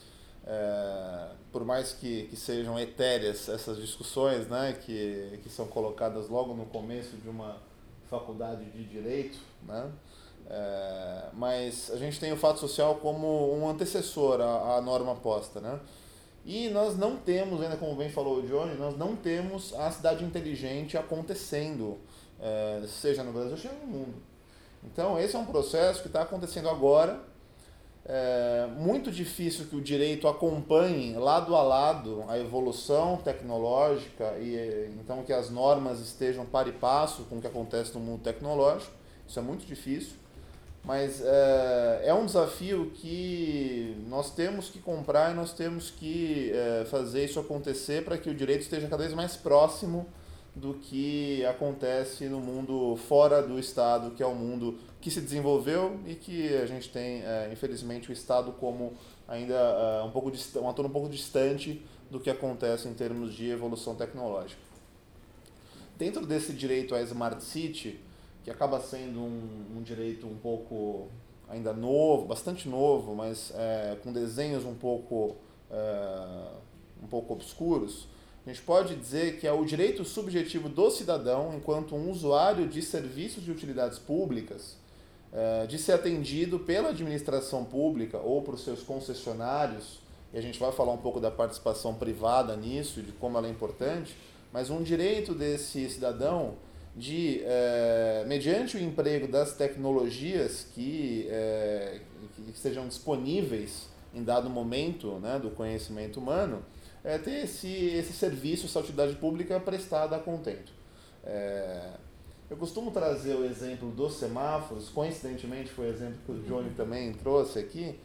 Por mais que sejam etéreas essas discussões, né, que são colocadas logo no começo de uma faculdade de direito, né, mas a gente tem o fato social como um antecessor à norma posta, né? E nós não temos, ainda como bem falou o Johnny, nós não temos a cidade inteligente acontecendo, seja no Brasil, seja no mundo. Então esse é um processo que está acontecendo agora. Muito difícil que o direito acompanhe lado a lado a evolução tecnológica e então que as normas estejam par e passo com o que acontece no mundo tecnológico. Isso é muito difícil. Mas é um desafio que nós temos que comprar e nós temos que fazer isso acontecer para que o direito esteja cada vez mais próximo do que acontece no mundo fora do Estado, que é o mundo que se desenvolveu e que a gente tem, infelizmente, o Estado como ainda um ator um pouco distante do que acontece em termos de evolução tecnológica. Dentro desse direito à Smart City, que acaba sendo um direito um pouco ainda novo, bastante novo, mas com desenhos um pouco obscuros, a gente pode dizer que é o direito subjetivo do cidadão, enquanto um usuário de serviços de utilidades públicas, de ser atendido pela administração pública ou por seus concessionários, e a gente vai falar um pouco da participação privada nisso e de como ela é importante, mas um direito desse cidadão de, mediante o emprego das tecnologias que estejam disponíveis em dado momento, né, do conhecimento humano, ter esse serviço, essa utilidade pública prestada a contento. Eu costumo trazer o exemplo dos semáforos, coincidentemente foi o exemplo que o Johnny também trouxe aqui,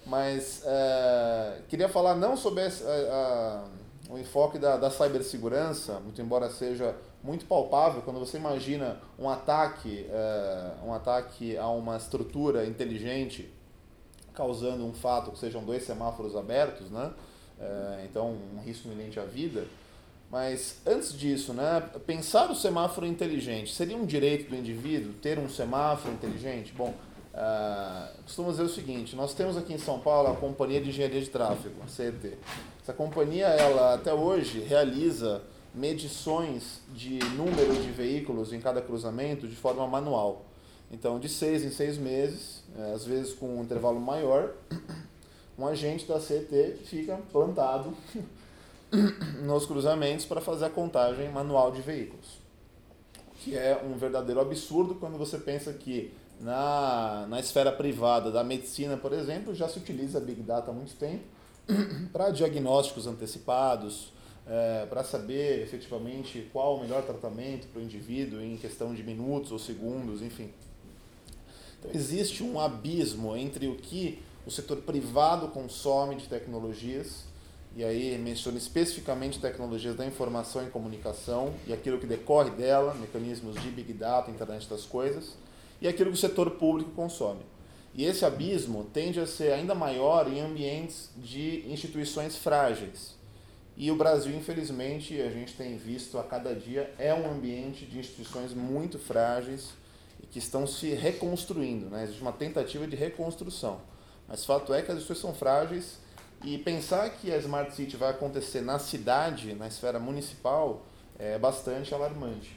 Mas queria falar não sobre o enfoque da cibersegurança, muito embora seja muito palpável, quando você imagina um ataque a uma estrutura inteligente causando um fato que sejam 2 semáforos abertos, né? Então um risco iminente à vida. Mas antes disso, né, pensar o semáforo inteligente, seria um direito do indivíduo ter um semáforo inteligente? Bom, costumo dizer o seguinte, nós temos aqui em São Paulo a Companhia de Engenharia de Tráfego, a CET. Essa companhia, ela até hoje realiza medições de número de veículos em cada cruzamento de forma manual. Então, de 6 em 6 meses, às vezes com um intervalo maior, um agente da CET fica plantado nos cruzamentos para fazer a contagem manual de veículos. Que é um verdadeiro absurdo quando você pensa que na esfera privada da medicina, por exemplo, já se utiliza Big Data há muito tempo para diagnósticos antecipados, para saber efetivamente qual o melhor tratamento para o indivíduo em questão de minutos ou segundos, enfim. Então, existe um abismo entre o que o setor privado consome de tecnologias, e aí menciono especificamente tecnologias da informação e comunicação e aquilo que decorre dela, mecanismos de Big Data, Internet das Coisas, e aquilo que o setor público consome. E esse abismo tende a ser ainda maior em ambientes de instituições frágeis. E o Brasil, infelizmente, a gente tem visto a cada dia, é um ambiente de instituições muito frágeis e que estão se reconstruindo, né? Existe uma tentativa de reconstrução. Mas fato é que as instituições são frágeis e pensar que a Smart City vai acontecer na cidade, na esfera municipal, é bastante alarmante.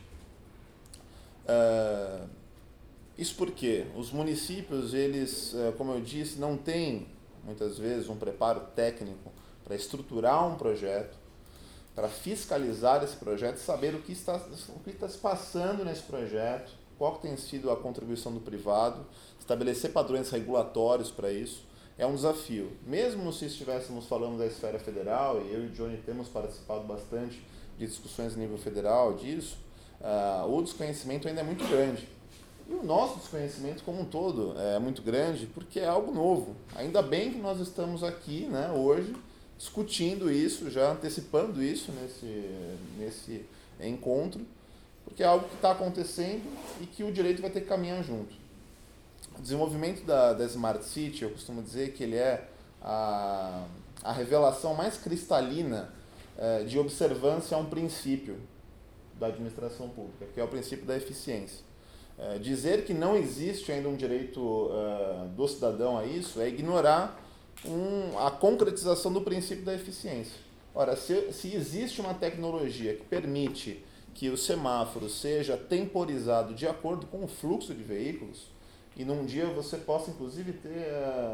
Isso porque os municípios, eles, como eu disse, não têm, muitas vezes, um preparo técnico para estruturar um projeto, para fiscalizar esse projeto, saber o que está se passando nesse projeto, qual que tem sido a contribuição do privado, estabelecer padrões regulatórios para isso. É um desafio. Mesmo se estivéssemos falando da esfera federal, e eu e o Johnny temos participado bastante de discussões a nível federal disso, o desconhecimento ainda é muito grande. E o nosso desconhecimento como um todo é muito grande porque é algo novo. Ainda bem que nós estamos aqui, né, hoje discutindo isso, já antecipando isso nesse encontro, porque é algo que está acontecendo e que o direito vai ter que caminhar junto. O desenvolvimento da Smart City, eu costumo dizer que ele é a revelação mais cristalina de observância a um princípio da administração pública, que é o princípio da eficiência. Dizer que não existe ainda um direito do cidadão a isso é ignorar a concretização do princípio da eficiência. Ora, se existe uma tecnologia que permite que o semáforo seja temporizado de acordo com o fluxo de veículos, e num dia você possa inclusive ter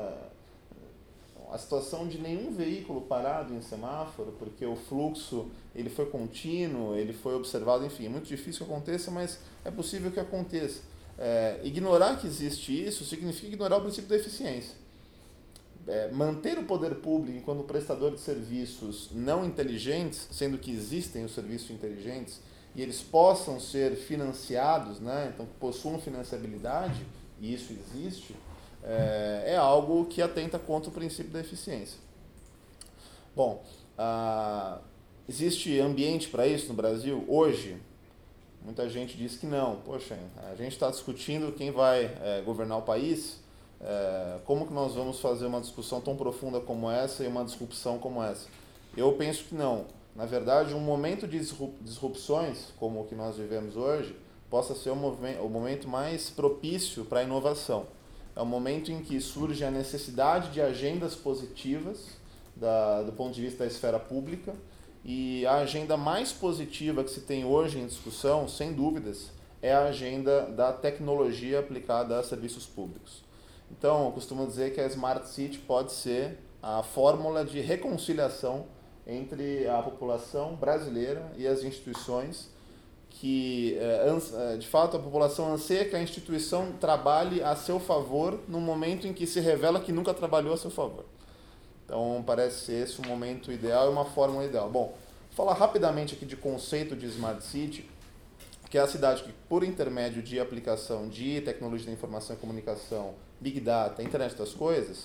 a situação de nenhum veículo parado em semáforo, porque o fluxo ele foi contínuo, ele foi observado, enfim, é muito difícil que aconteça, mas é possível que aconteça. Ignorar que existe isso significa ignorar o princípio da eficiência. Manter o poder público enquanto prestador de serviços não inteligentes, sendo que existem os serviços inteligentes, e eles possam ser financiados, né, então possuam financiabilidade, e isso existe, é algo que atenta contra o princípio da eficiência. Bom, existe ambiente para isso no Brasil hoje? Muita gente diz que não. Poxa, a gente está discutindo quem vai governar o país, como que nós vamos fazer uma discussão tão profunda como essa e uma disrupção como essa? Eu penso que não. Na verdade, um momento de disrupções, como o que nós vivemos hoje, possa ser o momento mais propício para a inovação. É um momento em que surge a necessidade de agendas positivas do ponto de vista da esfera pública, e a agenda mais positiva que se tem hoje em discussão, sem dúvidas, é a agenda da tecnologia aplicada a serviços públicos. Então, eu costumo dizer que a Smart City pode ser a fórmula de reconciliação entre a população brasileira e as instituições, que, de fato, a população anseia que a instituição trabalhe a seu favor no momento em que se revela que nunca trabalhou a seu favor. Então, parece ser esse o momento ideal e uma fórmula ideal. Bom, vou falar rapidamente aqui de conceito de Smart City, que é a cidade que, por intermédio de aplicação de tecnologia da informação e comunicação, Big Data, Internet das Coisas,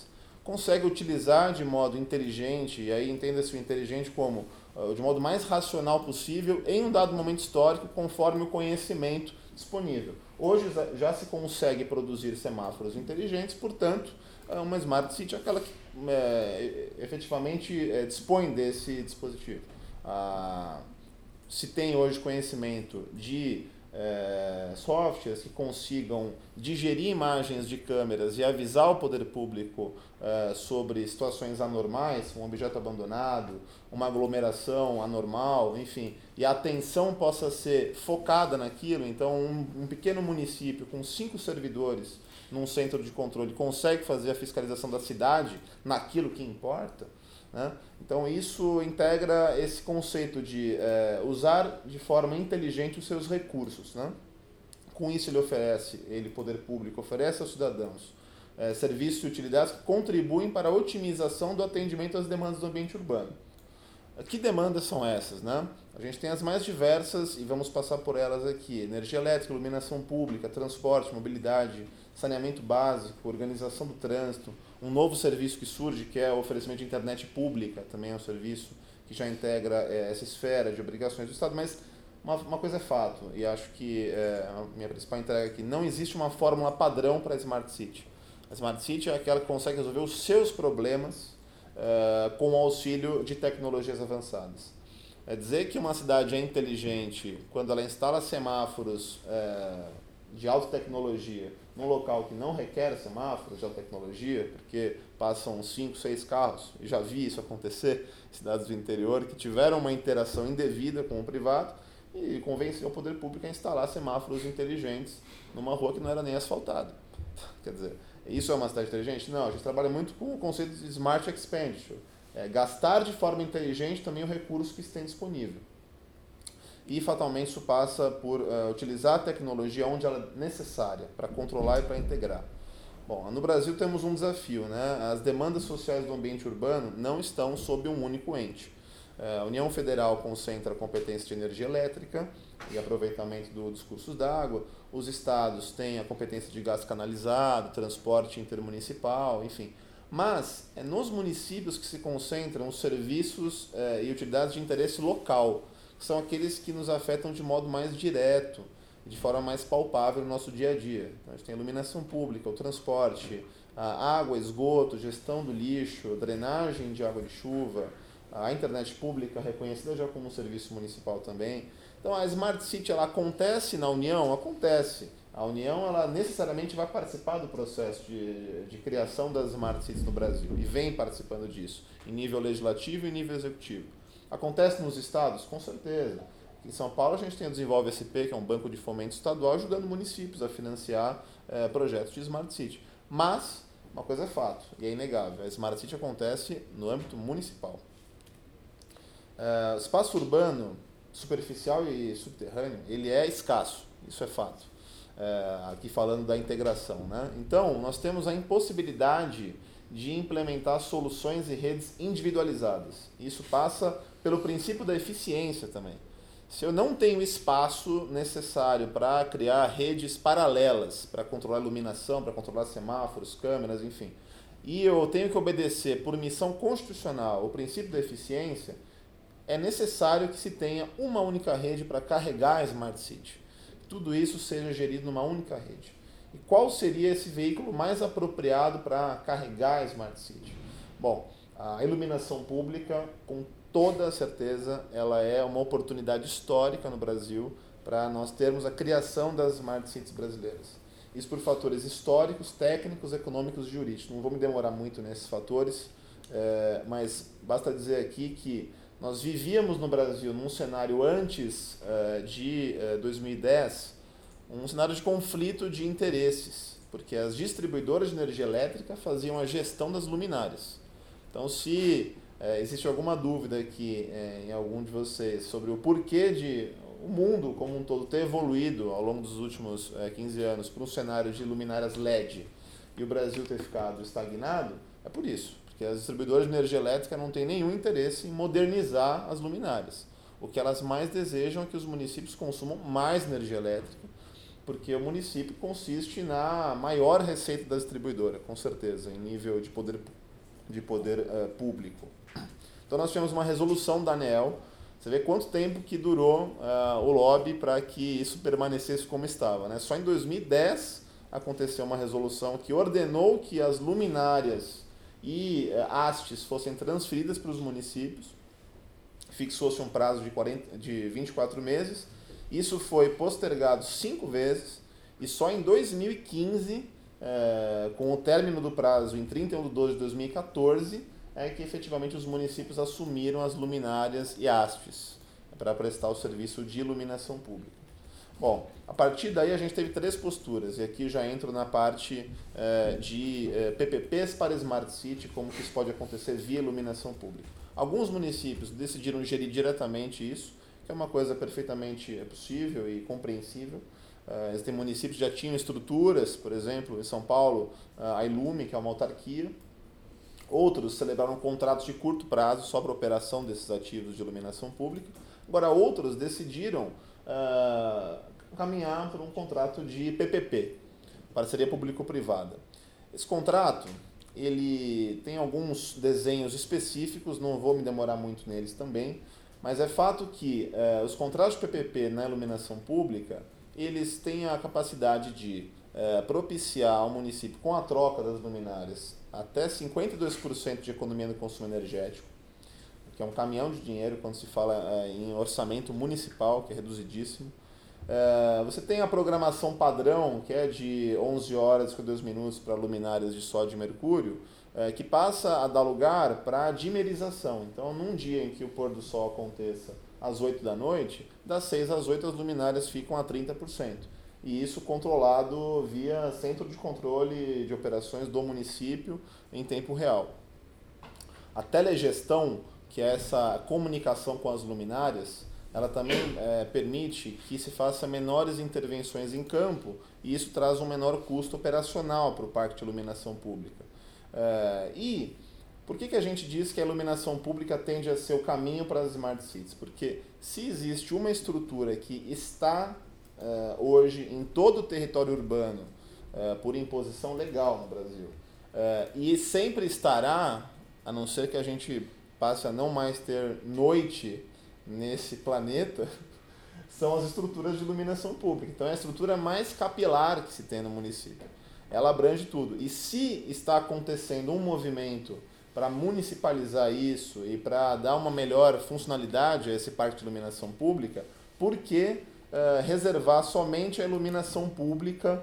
consegue utilizar de modo inteligente, e aí entenda-se o inteligente como de modo mais racional possível, em um dado momento histórico, conforme o conhecimento disponível. Hoje já se consegue produzir semáforos inteligentes, portanto, uma Smart City é aquela que efetivamente dispõe desse dispositivo. Se tem hoje conhecimento de softwares que consigam digerir imagens de câmeras e avisar o poder público sobre situações anormais, um objeto abandonado, uma aglomeração anormal, enfim, e a atenção possa ser focada naquilo. Então, um pequeno município com 5 servidores num centro de controle consegue fazer a fiscalização da cidade naquilo que importa, né? Então, isso integra esse conceito de usar de forma inteligente os seus recursos, né? Com isso, ele, poder público, oferece aos cidadãos serviços e utilidades que contribuem para a otimização do atendimento às demandas do ambiente urbano. Que demandas são essas, né? A gente tem as mais diversas e vamos passar por elas aqui. Energia elétrica, iluminação pública, transporte, mobilidade, saneamento básico, organização do trânsito, um novo serviço que surge, que é o oferecimento de internet pública, também é um serviço que já integra essa esfera de obrigações do Estado, mas uma coisa é fato, e acho que a minha principal entrega aqui, não existe uma fórmula padrão para a Smart City. A Smart City é aquela que consegue resolver os seus problemas com o auxílio de tecnologias avançadas. É dizer que uma cidade é inteligente quando ela instala semáforos de alta tecnologia num local que não requer semáforos de alta tecnologia, porque passam 5, 6 carros, e já vi isso acontecer em cidades do interior, que tiveram uma interação indevida com o privado e convenceu o poder público a instalar semáforos inteligentes numa rua que não era nem asfaltada. Quer dizer, isso é uma cidade inteligente? Não, a gente trabalha muito com o conceito de Smart Expenditure. Gastar de forma inteligente também o recurso que está disponível. E, fatalmente, isso passa por utilizar a tecnologia onde ela é necessária, para controlar e para integrar. Bom, no Brasil temos um desafio, né? As demandas sociais do ambiente urbano não estão sob um único ente. A União Federal concentra a competência de energia elétrica e aproveitamento dos cursos d'água. Os estados têm a competência de gás canalizado, transporte intermunicipal, enfim. Mas é nos municípios que se concentram os serviços e utilidades de interesse local, que são aqueles que nos afetam de modo mais direto, de forma mais palpável no nosso dia a dia. Então, a gente tem a iluminação pública, o transporte, a água, esgoto, gestão do lixo, drenagem de água de chuva, a internet pública reconhecida já como um serviço municipal também. Então, a Smart City, ela acontece na União? Acontece. A União, ela necessariamente vai participar do processo de criação das Smart Cities no Brasil e vem participando disso, em nível legislativo e em nível executivo. Acontece nos estados? Com certeza. Aqui em São Paulo, a gente tem o Desenvolve SP, que é um banco de fomento estadual, ajudando municípios a financiar projetos de Smart City. Mas, uma coisa é fato, e é inegável, a Smart City acontece no âmbito municipal. O espaço urbano, superficial e subterrâneo, ele é escasso, isso é fato. Aqui falando da integração, né? Então, nós temos a impossibilidade de implementar soluções e redes individualizadas. Isso passa pelo princípio da eficiência também. Se eu não tenho espaço necessário para criar redes paralelas, para controlar iluminação, para controlar semáforos, câmeras, enfim, e eu tenho que obedecer por missão constitucional o princípio da eficiência, é necessário que se tenha uma única rede para carregar a Smart City. Tudo isso seja gerido numa única rede. E qual seria esse veículo mais apropriado para carregar a Smart City? Bom, a iluminação pública, com toda certeza, ela é uma oportunidade histórica no Brasil para nós termos a criação das Smart Cities brasileiras. Isso por fatores históricos, técnicos, econômicos e jurídicos. Não vou me demorar muito nesses fatores, mas basta dizer aqui que nós vivíamos no Brasil num cenário antes de 2010, um cenário de conflito de interesses, porque as distribuidoras de energia elétrica faziam a gestão das luminárias. Então, se existe alguma dúvida aqui em algum de vocês sobre o porquê de o mundo como um todo ter evoluído ao longo dos últimos 15 anos para um cenário de luminárias LED e o Brasil ter ficado estagnado, é por isso, porque as distribuidoras de energia elétrica não têm nenhum interesse em modernizar as luminárias. O que elas mais desejam é que os municípios consumam mais energia elétrica, porque o município consiste na maior receita da distribuidora, com certeza, em nível de poder de poder público. Então nós tivemos uma resolução da ANEEL. Você vê quanto tempo que durou o lobby para que isso permanecesse como estava, né? Só em 2010 aconteceu uma resolução que ordenou que as luminárias e hastes fossem transferidas para os municípios, fixou-se um prazo de 24 meses, isso foi postergado 5 vezes, e só em 2015, com o término do prazo em 31/12 de 2014, é que efetivamente os municípios assumiram as luminárias e hastes para prestar o serviço de iluminação pública. Bom, a partir daí a gente teve 3 posturas, e aqui já entro na parte de PPPs para Smart City, como que isso pode acontecer via iluminação pública. Alguns municípios decidiram gerir diretamente isso, que é uma coisa perfeitamente possível e compreensível. Existem municípios que já tinham estruturas, por exemplo, em São Paulo, a Ilume, que é uma autarquia. Outros celebraram contratos de curto prazo só para a operação desses ativos de iluminação pública. Agora, outros decidiram caminhar por um contrato de PPP, parceria público-privada. Esse contrato, ele tem alguns desenhos específicos, não vou me demorar muito neles também, mas é fato que os contratos de PPP na iluminação pública, eles têm a capacidade de propiciar ao município, com a troca das luminárias, até 52% de economia no consumo energético, que é um caminhão de dinheiro quando se fala em orçamento municipal, que é reduzidíssimo. Você tem a programação padrão, que é de 11 horas e 52 minutos para luminárias de sódio e mercúrio, que passa a dar lugar para a dimerização. Então, num dia em que o pôr do sol aconteça às 8 da noite, das 6 às 8 as luminárias ficam a 30%. E isso controlado via centro de controle de operações do município em tempo real. A telegestão, que é essa comunicação com as luminárias, ela também permite que se faça menores intervenções em campo, e isso traz um menor custo operacional para o parque de iluminação pública. E por que a gente diz que a iluminação pública tende a ser o caminho para as Smart Cities? Porque se existe uma estrutura que está hoje em todo o território urbano por imposição legal no Brasil, e sempre estará, a não ser que a gente passe a não mais ter noite nesse planeta, são as estruturas de iluminação pública. Então é a estrutura mais capilar que se tem no município. Ela abrange tudo. E se está acontecendo um movimento para municipalizar isso e para dar uma melhor funcionalidade a esse parque de iluminação pública, por que reservar somente a iluminação pública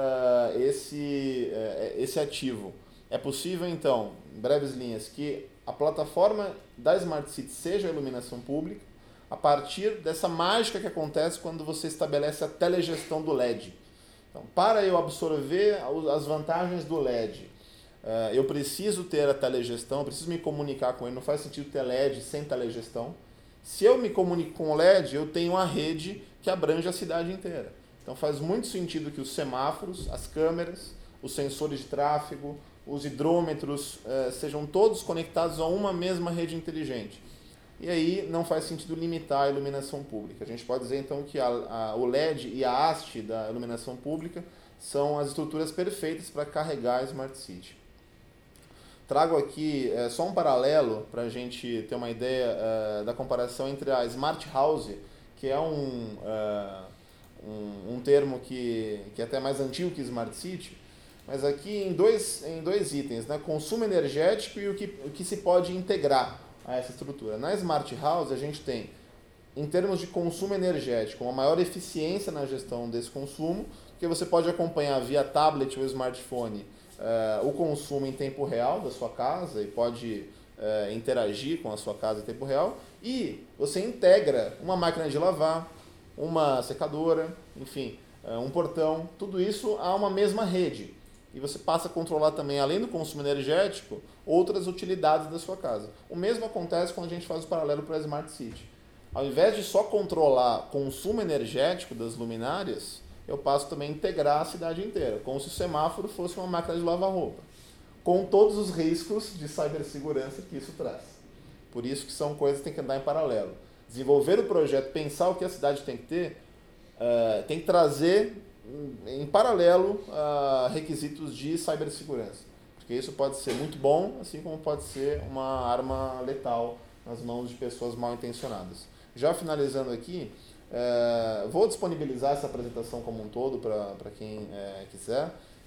esse ativo? É possível, então, em breves linhas, que a plataforma da Smart City seja a iluminação pública, a partir dessa mágica que acontece quando você estabelece a telegestão do LED. Então, para eu absorver as vantagens do LED, eu preciso ter a telegestão, eu preciso me comunicar com ele, não faz sentido ter LED sem telegestão. Se eu me comunico com o LED, eu tenho uma rede que abrange a cidade inteira. Então faz muito sentido que os semáforos, as câmeras, os sensores de tráfego, os hidrômetros sejam todos conectados a uma mesma rede inteligente. E aí não faz sentido limitar a iluminação pública. A gente pode dizer então que o LED e a haste da iluminação pública são as estruturas perfeitas para carregar a Smart City. Trago aqui só um paralelo para a gente ter uma ideia da comparação entre a Smart House, que é um termo que é até mais antigo que Smart City, mas aqui em dois itens, né? Consumo energético e o que se pode integrar a essa estrutura. Na Smart House a gente tem, em termos de consumo energético, uma maior eficiência na gestão desse consumo, porque você pode acompanhar via tablet ou smartphone o consumo em tempo real da sua casa e pode interagir com a sua casa em tempo real, e você integra uma máquina de lavar, uma secadora, enfim, um portão, tudo isso a uma mesma rede. E você passa a controlar também, além do consumo energético, outras utilidades da sua casa. O mesmo acontece quando a gente faz o paralelo para a Smart City. Ao invés de só controlar consumo energético das luminárias, eu passo também a integrar a cidade inteira, como se o semáforo fosse uma máquina de lavar roupa, com todos os riscos de cibersegurança que isso traz. Por isso que são coisas que têm que andar em paralelo. Desenvolver o projeto, pensar o que a cidade tem que ter, tem que trazer em paralelo requisitos de cibersegurança. Porque isso pode ser muito bom, assim como pode ser uma arma letal nas mãos de pessoas mal intencionadas. Já finalizando aqui, vou disponibilizar essa apresentação como um todo para quem quiser.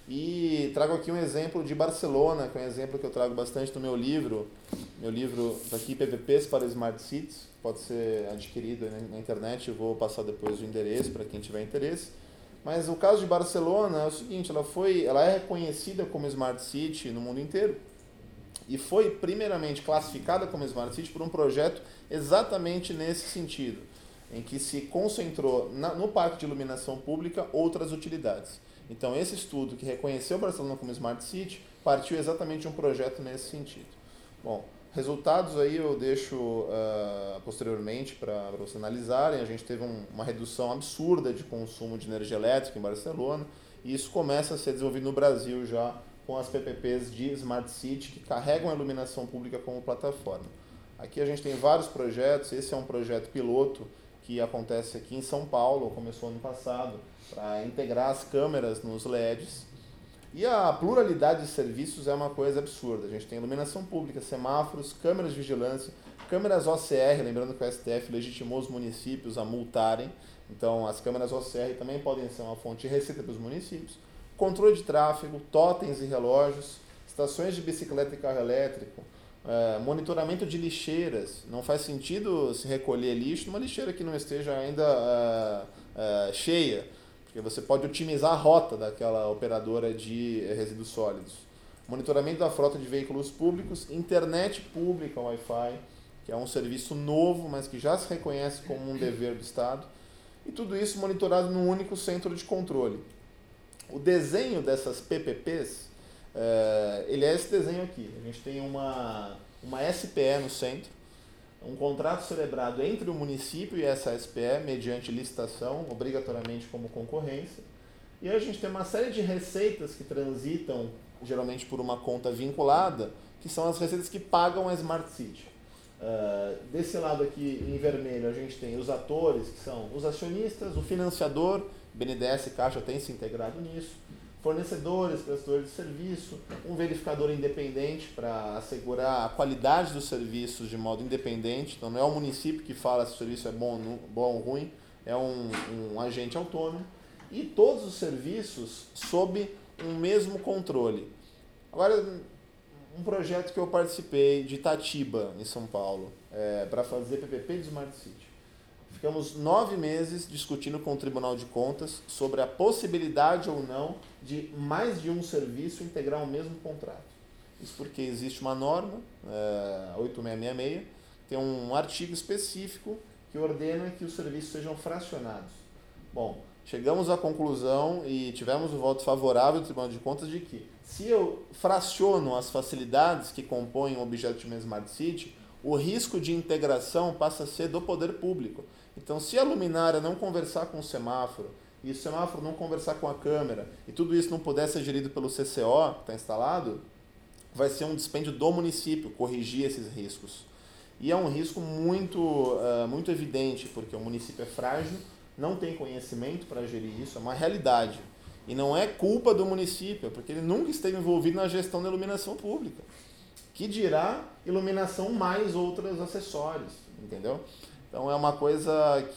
E trago aqui um exemplo de Barcelona, que é um exemplo que eu trago bastante no meu livro. Meu livro está aqui, PPPs para Smart Cities, pode ser adquirido na internet, eu vou passar depois o endereço para quem tiver interesse. Mas o caso de Barcelona é o seguinte, ela é reconhecida como Smart City no mundo inteiro. E foi primeiramente classificada como Smart City por um projeto exatamente nesse sentido, em que se concentrou no parque de iluminação pública outras utilidades. Então, esse estudo que reconheceu Barcelona como Smart City partiu exatamente de um projeto nesse sentido. Bom, resultados aí eu deixo posteriormente para vocês analisarem. A gente teve uma redução absurda de consumo de energia elétrica em Barcelona e isso começa a ser desenvolvido no Brasil já com as PPPs de Smart City que carregam a iluminação pública como plataforma. Aqui a gente tem vários projetos, esse é um projeto piloto que acontece aqui em São Paulo, começou ano passado, para integrar as câmeras nos LEDs. E a pluralidade de serviços é uma coisa absurda. A gente tem iluminação pública, semáforos, câmeras de vigilância, câmeras OCR, lembrando que o STF legitimou os municípios a multarem. Então, as câmeras OCR também podem ser uma fonte de receita para os municípios. Controle de tráfego, totens e relógios, estações de bicicleta e carro elétrico, monitoramento de lixeiras. Não faz sentido se recolher lixo numa lixeira que não esteja ainda cheia, porque você pode otimizar a rota daquela operadora de resíduos sólidos. Monitoramento da frota de veículos públicos, internet pública Wi-Fi, que é um serviço novo, mas que já se reconhece como um dever do Estado, e tudo isso monitorado num único centro de controle. O desenho dessas PPPs, ele é esse desenho aqui. A gente tem uma SPE no centro, um contrato celebrado entre o município e essa SPE, mediante licitação, obrigatoriamente como concorrência. E a gente tem uma série de receitas que transitam, geralmente por uma conta vinculada, que são as receitas que pagam a Smart City. Desse lado aqui, em vermelho, a gente tem os atores, que são os acionistas, o financiador, BNDES e Caixa tem se integrado nisso, fornecedores, prestadores de serviço, um verificador independente para assegurar a qualidade dos serviços de modo independente. Então não é o município que fala se o serviço é bom ou ruim, é um agente autônomo. E todos os serviços sob um mesmo controle. Agora, um projeto que eu participei de Itatiba, em São Paulo, para fazer PPP de Smart City. Ficamos 9 meses discutindo com o Tribunal de Contas sobre a possibilidade ou não de mais de um serviço integrar o mesmo contrato. Isso porque existe uma norma, 8666, tem um artigo específico que ordena que os serviços sejam fracionados. Bom, chegamos à conclusão e tivemos o voto favorável do Tribunal de Contas de que, se eu fraciono as facilidades que compõem o objeto de uma Smart City, o risco de integração passa a ser do poder público. Então, se a luminária não conversar com o semáforo, e o semáforo não conversar com a câmera, e tudo isso não puder ser gerido pelo CCO, que está instalado, vai ser um dispêndio do município corrigir esses riscos. E é um risco muito evidente, porque o município é frágil, não tem conhecimento para gerir isso, é uma realidade. E não é culpa do município, porque ele nunca esteve envolvido na gestão da iluminação pública. Que dirá iluminação mais outros acessórios, entendeu? Então é uma coisa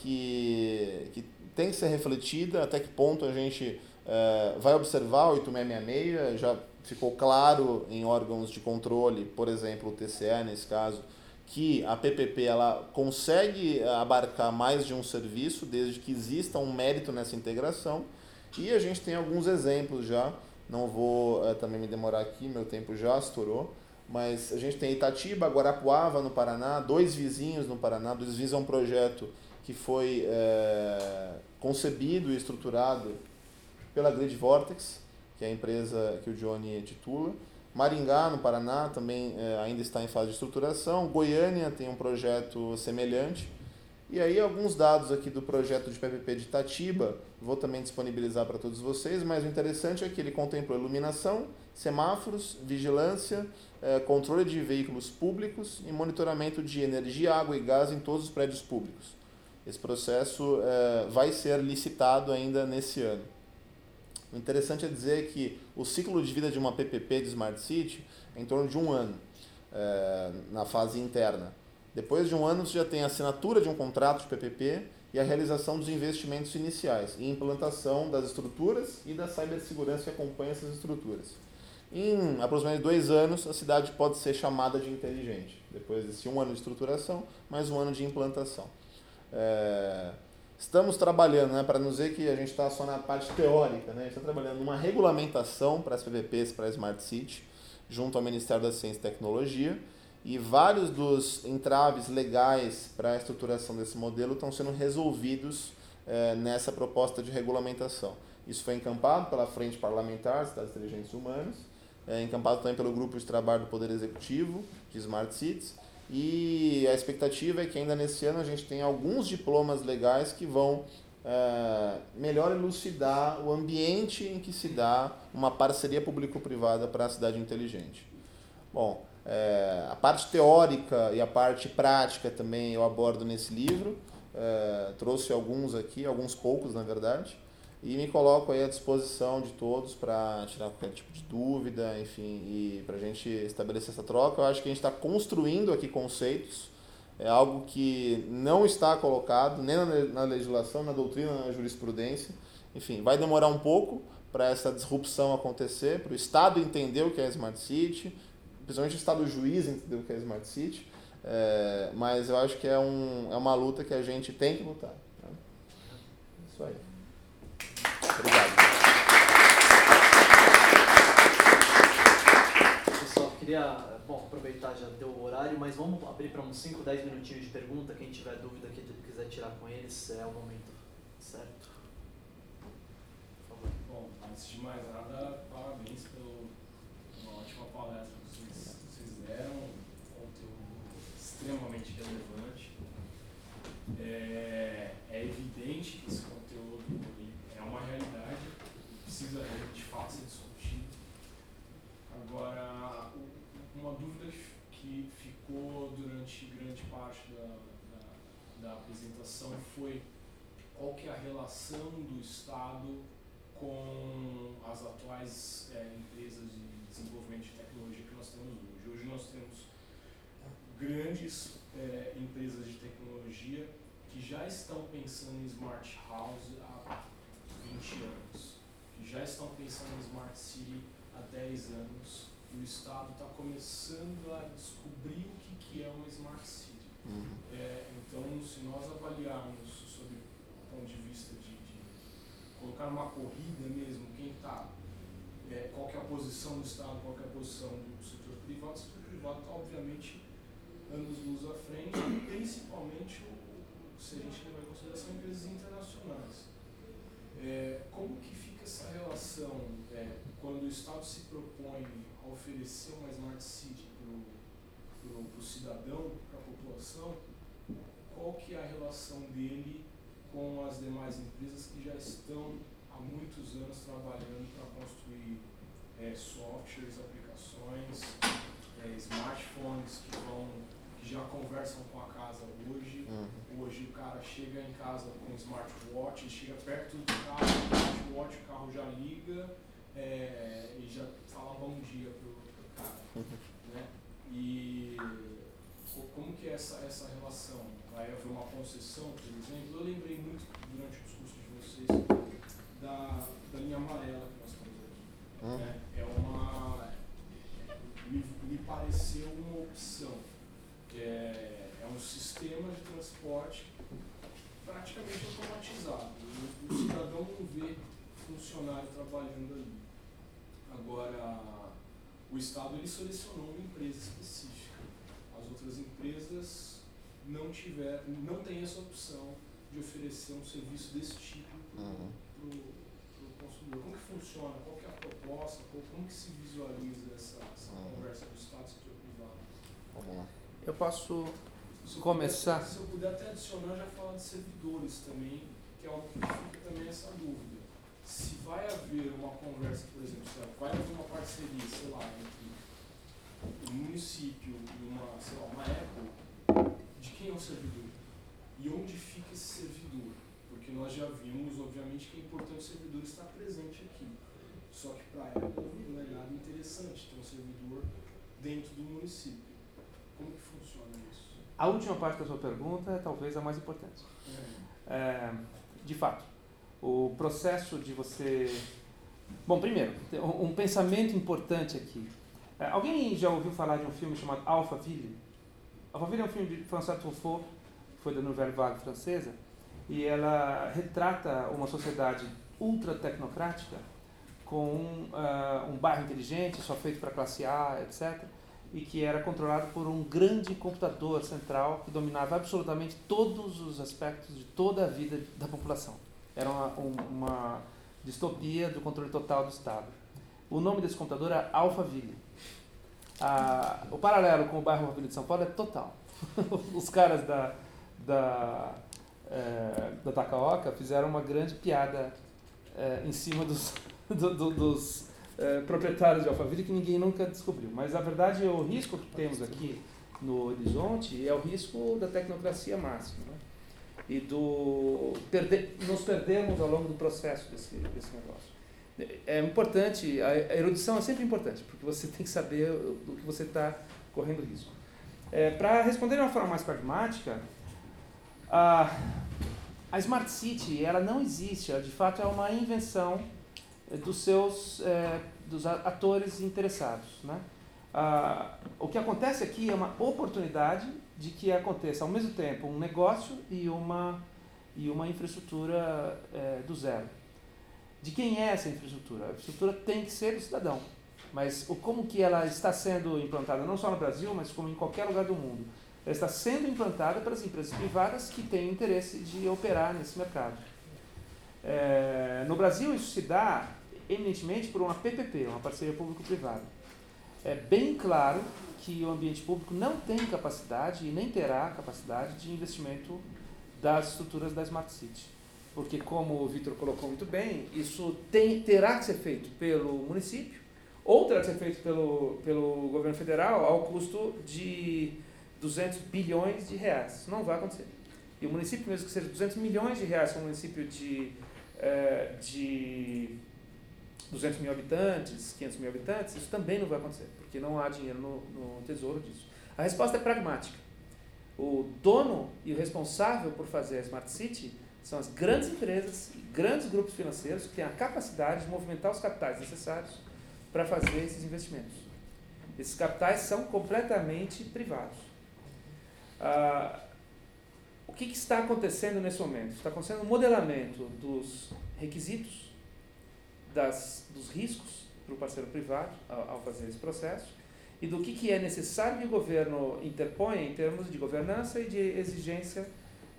que tem que ser refletida, até que ponto a gente vai observar o 8666, já ficou claro em órgãos de controle, por exemplo, o TCE nesse caso, que a PPP ela consegue abarcar mais de um serviço, desde que exista um mérito nessa integração, e a gente tem alguns exemplos já, não vou também me demorar aqui, meu tempo já estourou, mas a gente tem Itatiba, Guarapuava no Paraná, 2 Vizinhos no Paraná. 2 Vizinhos é um projeto que foi concebido e estruturado pela Grid Vortex, que é a empresa que o Johnny titula. Maringá, no Paraná, também ainda está em fase de estruturação. Goiânia tem um projeto semelhante. E aí alguns dados aqui do projeto de PPP de Itatiba, vou também disponibilizar para todos vocês, mas o interessante é que ele contemplou iluminação, semáforos, vigilância, controle de veículos públicos e monitoramento de energia, água e gás em todos os prédios públicos. Esse processo vai ser licitado ainda nesse ano. O interessante é dizer que o ciclo de vida de uma PPP de Smart City é em torno de 1 ano, na fase interna. Depois de 1 ano, você já tem a assinatura de um contrato de PPP e a realização dos investimentos iniciais e implantação das estruturas e da cibersegurança que acompanha essas estruturas. Em aproximadamente 2 anos, a cidade pode ser chamada de inteligente, depois desse 1 ano de estruturação, mais 1 ano de implantação. Estamos trabalhando, para não dizer que a gente está só na parte teórica, a gente está trabalhando numa regulamentação para as PPPs, para a Smart City, junto ao Ministério da Ciência e Tecnologia, e vários dos entraves legais para a estruturação desse modelo estão sendo resolvidos nessa proposta de regulamentação. Isso foi encampado pela Frente Parlamentar Cidades Inteligentes Humanas, encampado também pelo Grupo de Trabalho do Poder Executivo de Smart Cities, e a expectativa é que ainda nesse ano a gente tenha alguns diplomas legais que vão melhor elucidar o ambiente em que se dá uma parceria público-privada para a cidade inteligente. Bom, a parte teórica e a parte prática também eu abordo nesse livro, trouxe alguns aqui, alguns poucos na verdade, e me coloco aí à disposição de todos para tirar qualquer tipo de dúvida, enfim, e para a gente estabelecer essa troca. Eu acho que a gente está construindo aqui conceitos, é algo que não está colocado nem na legislação, na doutrina, na jurisprudência. Enfim, vai demorar um pouco para essa disrupção acontecer, para o Estado entender o que é Smart City, principalmente o Estado juiz entender o que é Smart City, mas eu acho que é uma luta que a gente tem que lutar. Né? Isso aí. Obrigado. Pessoal, queria aproveitar, já deu o horário, mas vamos abrir para uns 5, 10 minutinhos de pergunta. Quem tiver dúvida, que quiser tirar com eles, é o momento certo. Por favor. Bom, antes de mais nada, parabéns pela ótima palestra que vocês deram, um conteúdo extremamente relevante. É evidente que esse conteúdo é uma realidade, precisa de fato ser discutido. Agora, uma dúvida que ficou durante grande parte da apresentação foi qual que é a relação do Estado com as atuais empresas de desenvolvimento de tecnologia que nós temos hoje. Hoje nós temos grandes empresas de tecnologia que já estão pensando em Smart House há 20 anos, que já estão pensando em Smart City há 10 anos, e o Estado está começando a descobrir o que é uma Smart City. Então, se nós avaliarmos sob o ponto de vista de colocar uma corrida mesmo, quem está, qual que é a posição do Estado, qual que é a posição do setor privado, o setor privado está, obviamente, anos-luz à frente, principalmente se a gente levar em consideração empresas internacionais. Como que fica essa relação quando o Estado se propõe a oferecer uma Smart City para o cidadão, para a população, qual que é a relação dele com as demais empresas que já estão há muitos anos trabalhando para construir softwares, aplicações, smartphones que já conversam com a casa hoje. Hoje o cara chega em casa com um smartwatch, chega perto do carro, o smartwatch, o carro já liga e já fala bom dia pro cara. Né? E como que é essa relação? Vai haver uma concessão, por exemplo? Eu lembrei muito durante o discurso de vocês da linha amarela que nós temos aqui. Me pareceu uma opção. É um sistema de transporte praticamente automatizado. O cidadão não vê funcionário trabalhando ali. Agora, o Estado ele selecionou uma empresa específica. As outras empresas não têm essa opção de oferecer um serviço desse tipo para o consumidor. Como que funciona? Qual que é a proposta? Como que se visualiza essa conversa do Estado e setor privado? Vamos lá. Eu posso começar? Se eu puder até adicionar, já falar de servidores também, que é algo que fica também essa dúvida. Se vai haver uma conversa, por exemplo, vai haver uma parceria, sei lá, entre o município e uma Apple, de quem é o servidor? E onde fica esse servidor? Porque nós já vimos, obviamente, que é importante o servidor estar presente aqui. Só que para ela não é nada interessante ter um servidor dentro do município. Como que funciona isso? A última parte da sua pergunta é talvez a mais importante. De fato, o processo de você... Bom, primeiro, um pensamento importante aqui. Alguém já ouviu falar de um filme chamado Alphaville? Alphaville é um filme de François Truffaut, que foi da Nouvelle Vague francesa, e ela retrata uma sociedade ultra tecnocrática com um bairro inteligente, só feito para classe A, etc., e que era controlado por um grande computador central que dominava absolutamente todos os aspectos de toda a vida da população. Era uma distopia do controle total do Estado. O nome desse computador é Alphaville. O paralelo com o bairro Alphaville de São Paulo é total. Os caras da Takaoka fizeram uma grande piada em cima dos proprietários de Alphaville que ninguém nunca descobriu. Mas, na verdade, o risco que temos aqui no horizonte é o risco da tecnocracia máxima, né? E nos perdermos ao longo do processo desse negócio. É importante, a erudição é sempre importante, porque você tem que saber do que você está correndo risco. Para responder de uma forma mais pragmática, a Smart City ela não existe, ela de fato é uma invenção dos atores interessados, né? O que acontece aqui é uma oportunidade de que aconteça ao mesmo tempo um negócio e uma infraestrutura do zero. De quem é essa infraestrutura? A infraestrutura tem que ser do cidadão, mas como que ela está sendo implantada não só no Brasil, mas como em qualquer lugar do mundo? Ela está sendo implantada pelas empresas privadas que têm interesse de operar nesse mercado. No Brasil isso se dá eminentemente por uma PPP, uma parceria público-privada. É bem claro que o ambiente público não tem capacidade e nem terá capacidade de investimento das estruturas da Smart City. Porque, como o Vitor colocou muito bem, isso terá que ser feito pelo município ou terá que ser feito pelo governo federal ao custo de 200 bilhões de reais. Isso não vai acontecer. E o município, mesmo que seja 200 milhões de reais, para um município de 200 mil habitantes, 500 mil habitantes, isso também não vai acontecer, porque não há dinheiro no tesouro disso. A resposta é pragmática. O dono e o responsável por fazer a Smart City são as grandes empresas, grandes grupos financeiros que têm a capacidade de movimentar os capitais necessários para fazer esses investimentos. Esses capitais são completamente privados. O que está acontecendo nesse momento? Está acontecendo um modelamento dos requisitos, dos riscos para o parceiro privado ao fazer esse processo e do que é necessário que o governo interponha em termos de governança e de exigência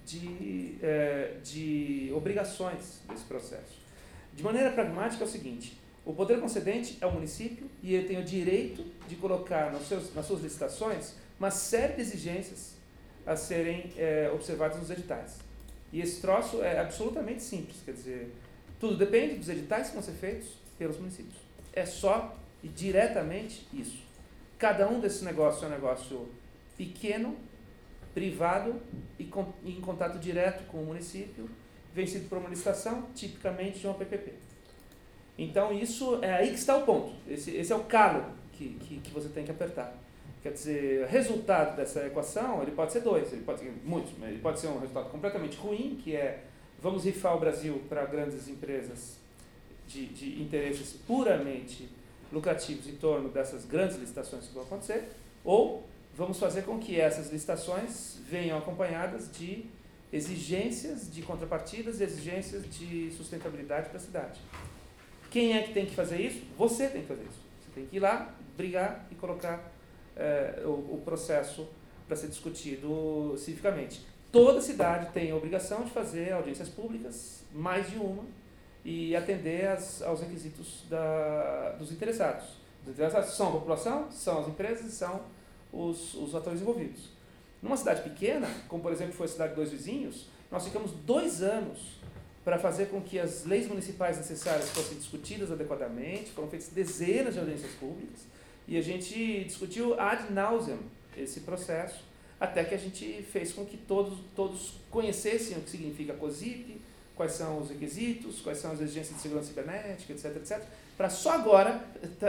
de obrigações desse processo. De maneira pragmática é o seguinte: o poder concedente é o município e ele tem o direito de colocar nas suas licitações uma série de exigências a serem observadas nos editais. E esse troço é absolutamente simples, quer dizer, tudo depende dos editais que vão ser feitos pelos municípios. É só e diretamente isso. Cada um desses negócios é um negócio pequeno, privado e em contato direto com o município, vencido por uma licitação, tipicamente de uma PPP. Então, isso é aí que está o ponto. Esse é o calo que você tem que apertar. Quer dizer, o resultado dessa equação, ele pode ser dois, ele pode ser muitos, mas ele pode ser um resultado completamente ruim, que é vamos rifar o Brasil para grandes empresas de interesses puramente lucrativos em torno dessas grandes licitações que vão acontecer, ou vamos fazer com que essas licitações venham acompanhadas de exigências de contrapartidas e exigências de sustentabilidade para a cidade. Quem é que tem que fazer isso? Você tem que fazer isso. Você tem que ir lá, brigar e colocar o processo para ser discutido civificamente. Toda cidade tem a obrigação de fazer audiências públicas, mais de uma, e atender aos requisitos dos interessados. Os interessados são a população, são as empresas, são os atores envolvidos. Numa cidade pequena, como por exemplo foi a cidade de Dois Vizinhos, nós ficamos 2 anos para fazer com que as leis municipais necessárias fossem discutidas adequadamente, foram feitas dezenas de audiências públicas, e a gente discutiu ad nauseam esse processo, até que a gente fez com que todos conhecessem o que significa COSIP, quais são os requisitos, quais são as exigências de segurança cibernética, etc, para só agora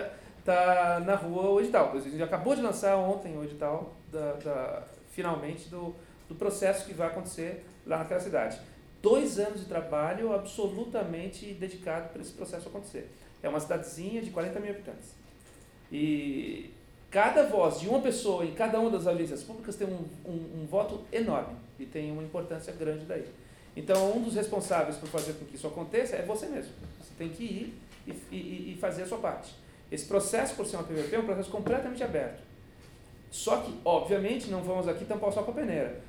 tá na rua o edital. A gente acabou de lançar ontem o edital, finalmente, do processo que vai acontecer lá naquela cidade. 2 anos de trabalho absolutamente dedicado para esse processo acontecer. É uma cidadezinha de 40 mil habitantes. E cada voz de uma pessoa em cada uma das audiências públicas tem um voto enorme e tem uma importância grande daí. Então, um dos responsáveis por fazer com que isso aconteça é você mesmo. Você tem que ir e fazer a sua parte. Esse processo, por ser uma PVP, é um processo completamente aberto. Só que, obviamente, não vamos aqui tampar o sol com a peneira.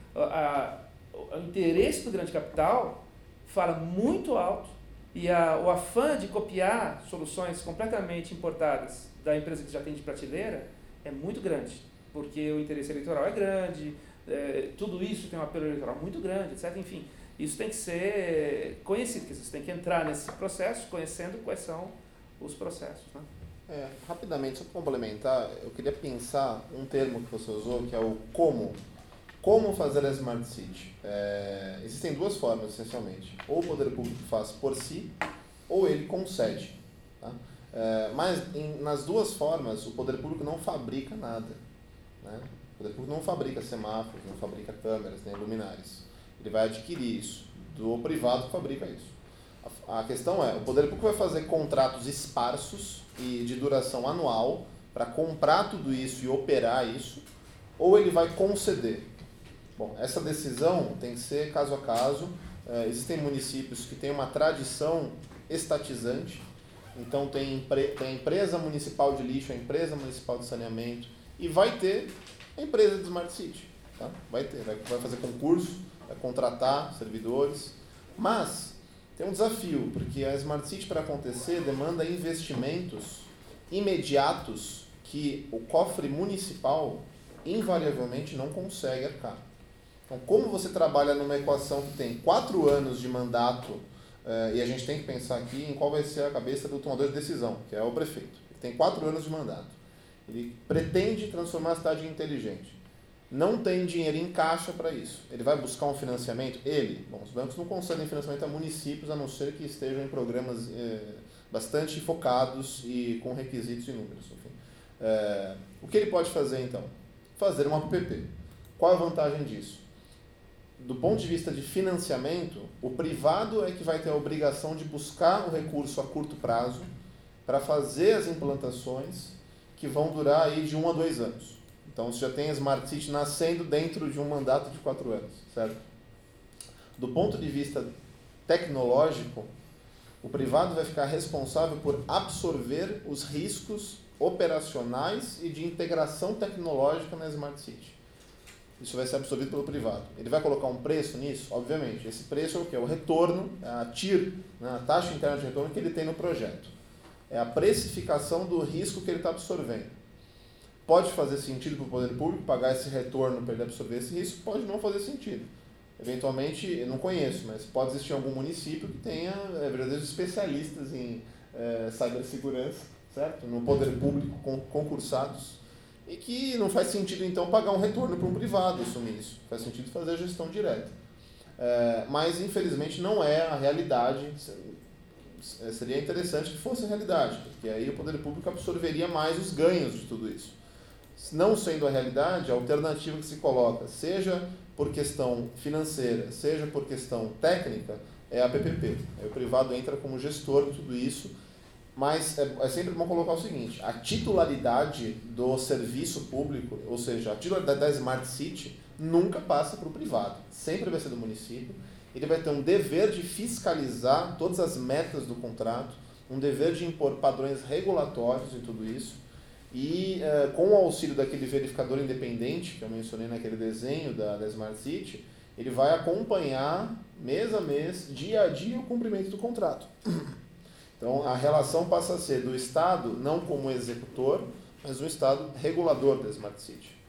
O interesse do grande capital fala muito alto e o afã de copiar soluções completamente importadas da empresa que já tem de prateleira é muito grande, porque o interesse eleitoral é grande, tudo isso tem um apelo eleitoral muito grande, etc. Enfim, isso tem que ser conhecido, que você tem que entrar nesse processo conhecendo quais são os processos, né? Rapidamente, só para complementar, eu queria pensar um termo que você usou, que é o como. Como fazer a Smart City? Existem 2 formas, essencialmente. Ou o poder público faz por si, ou ele concede. Tá? Mas, nas 2 formas, o poder público não fabrica nada. Né? O poder público não fabrica semáforos, não fabrica câmeras, nem luminárias. Ele vai adquirir isso do privado que fabrica isso. A questão é, o poder público vai fazer contratos esparsos e de duração anual para comprar tudo isso e operar isso, ou ele vai conceder. Bom, essa decisão tem que ser caso a caso. Existem municípios que têm uma tradição estatizante, então tem a empresa municipal de lixo, a empresa municipal de saneamento, e vai ter a empresa de Smart City. Tá? Vai fazer concurso, vai contratar servidores, mas tem um desafio, porque a Smart City, para acontecer, demanda investimentos imediatos que o cofre municipal invariavelmente não consegue arcar. Então, como você trabalha numa equação que tem 4 anos de mandato, e a gente tem que pensar aqui em qual vai ser a cabeça do tomador de decisão, que é o prefeito. Ele tem 4 anos de mandato. Ele pretende transformar a cidade em inteligente. Não tem dinheiro em caixa para isso. Ele vai buscar um financiamento? Os bancos não concedem financiamento a municípios, a não ser que estejam em programas bastante focados e com requisitos e números. Enfim. O que ele pode fazer, então? Fazer uma PPP. Qual a vantagem disso? Do ponto de vista de financiamento, o privado é que vai ter a obrigação de buscar o recurso a curto prazo para fazer as implantações que vão durar aí de 1 a 2 anos. Então, você já tem a Smart City nascendo dentro de um mandato de 4 anos, certo? Do ponto de vista tecnológico, o privado vai ficar responsável por absorver os riscos operacionais e de integração tecnológica na Smart City. Isso vai ser absorvido pelo privado. Ele vai colocar um preço nisso? Obviamente. Esse preço é o quê? O retorno, a TIR, né? A taxa interna de retorno que ele tem no projeto. É a precificação do risco que ele está absorvendo. Pode fazer sentido para o poder público pagar esse retorno para ele absorver esse risco? Pode não fazer sentido. Eventualmente, eu não conheço, mas pode existir algum município que tenha verdadeiros especialistas em cibersegurança, certo? No poder público, concursados, e que não faz sentido, então, pagar um retorno para um privado assumir isso. Faz sentido fazer a gestão direta. Mas, infelizmente, não é a realidade. Seria interessante que fosse a realidade, porque aí o poder público absorveria mais os ganhos de tudo isso. Não sendo a realidade, a alternativa que se coloca, seja por questão financeira, seja por questão técnica, é a PPP. Aí o privado entra como gestor de tudo isso, mas é sempre bom colocar o seguinte, a titularidade do serviço público, ou seja, a titularidade da Smart City, nunca passa para o privado, sempre vai ser do município. Ele vai ter um dever de fiscalizar todas as metas do contrato, um dever de impor padrões regulatórios e tudo isso, e com o auxílio daquele verificador independente, que eu mencionei naquele desenho da Smart City, ele vai acompanhar mês a mês, dia a dia, o cumprimento do contrato. Então, a relação passa a ser do Estado, não como executor, mas um Estado regulador da Smart City.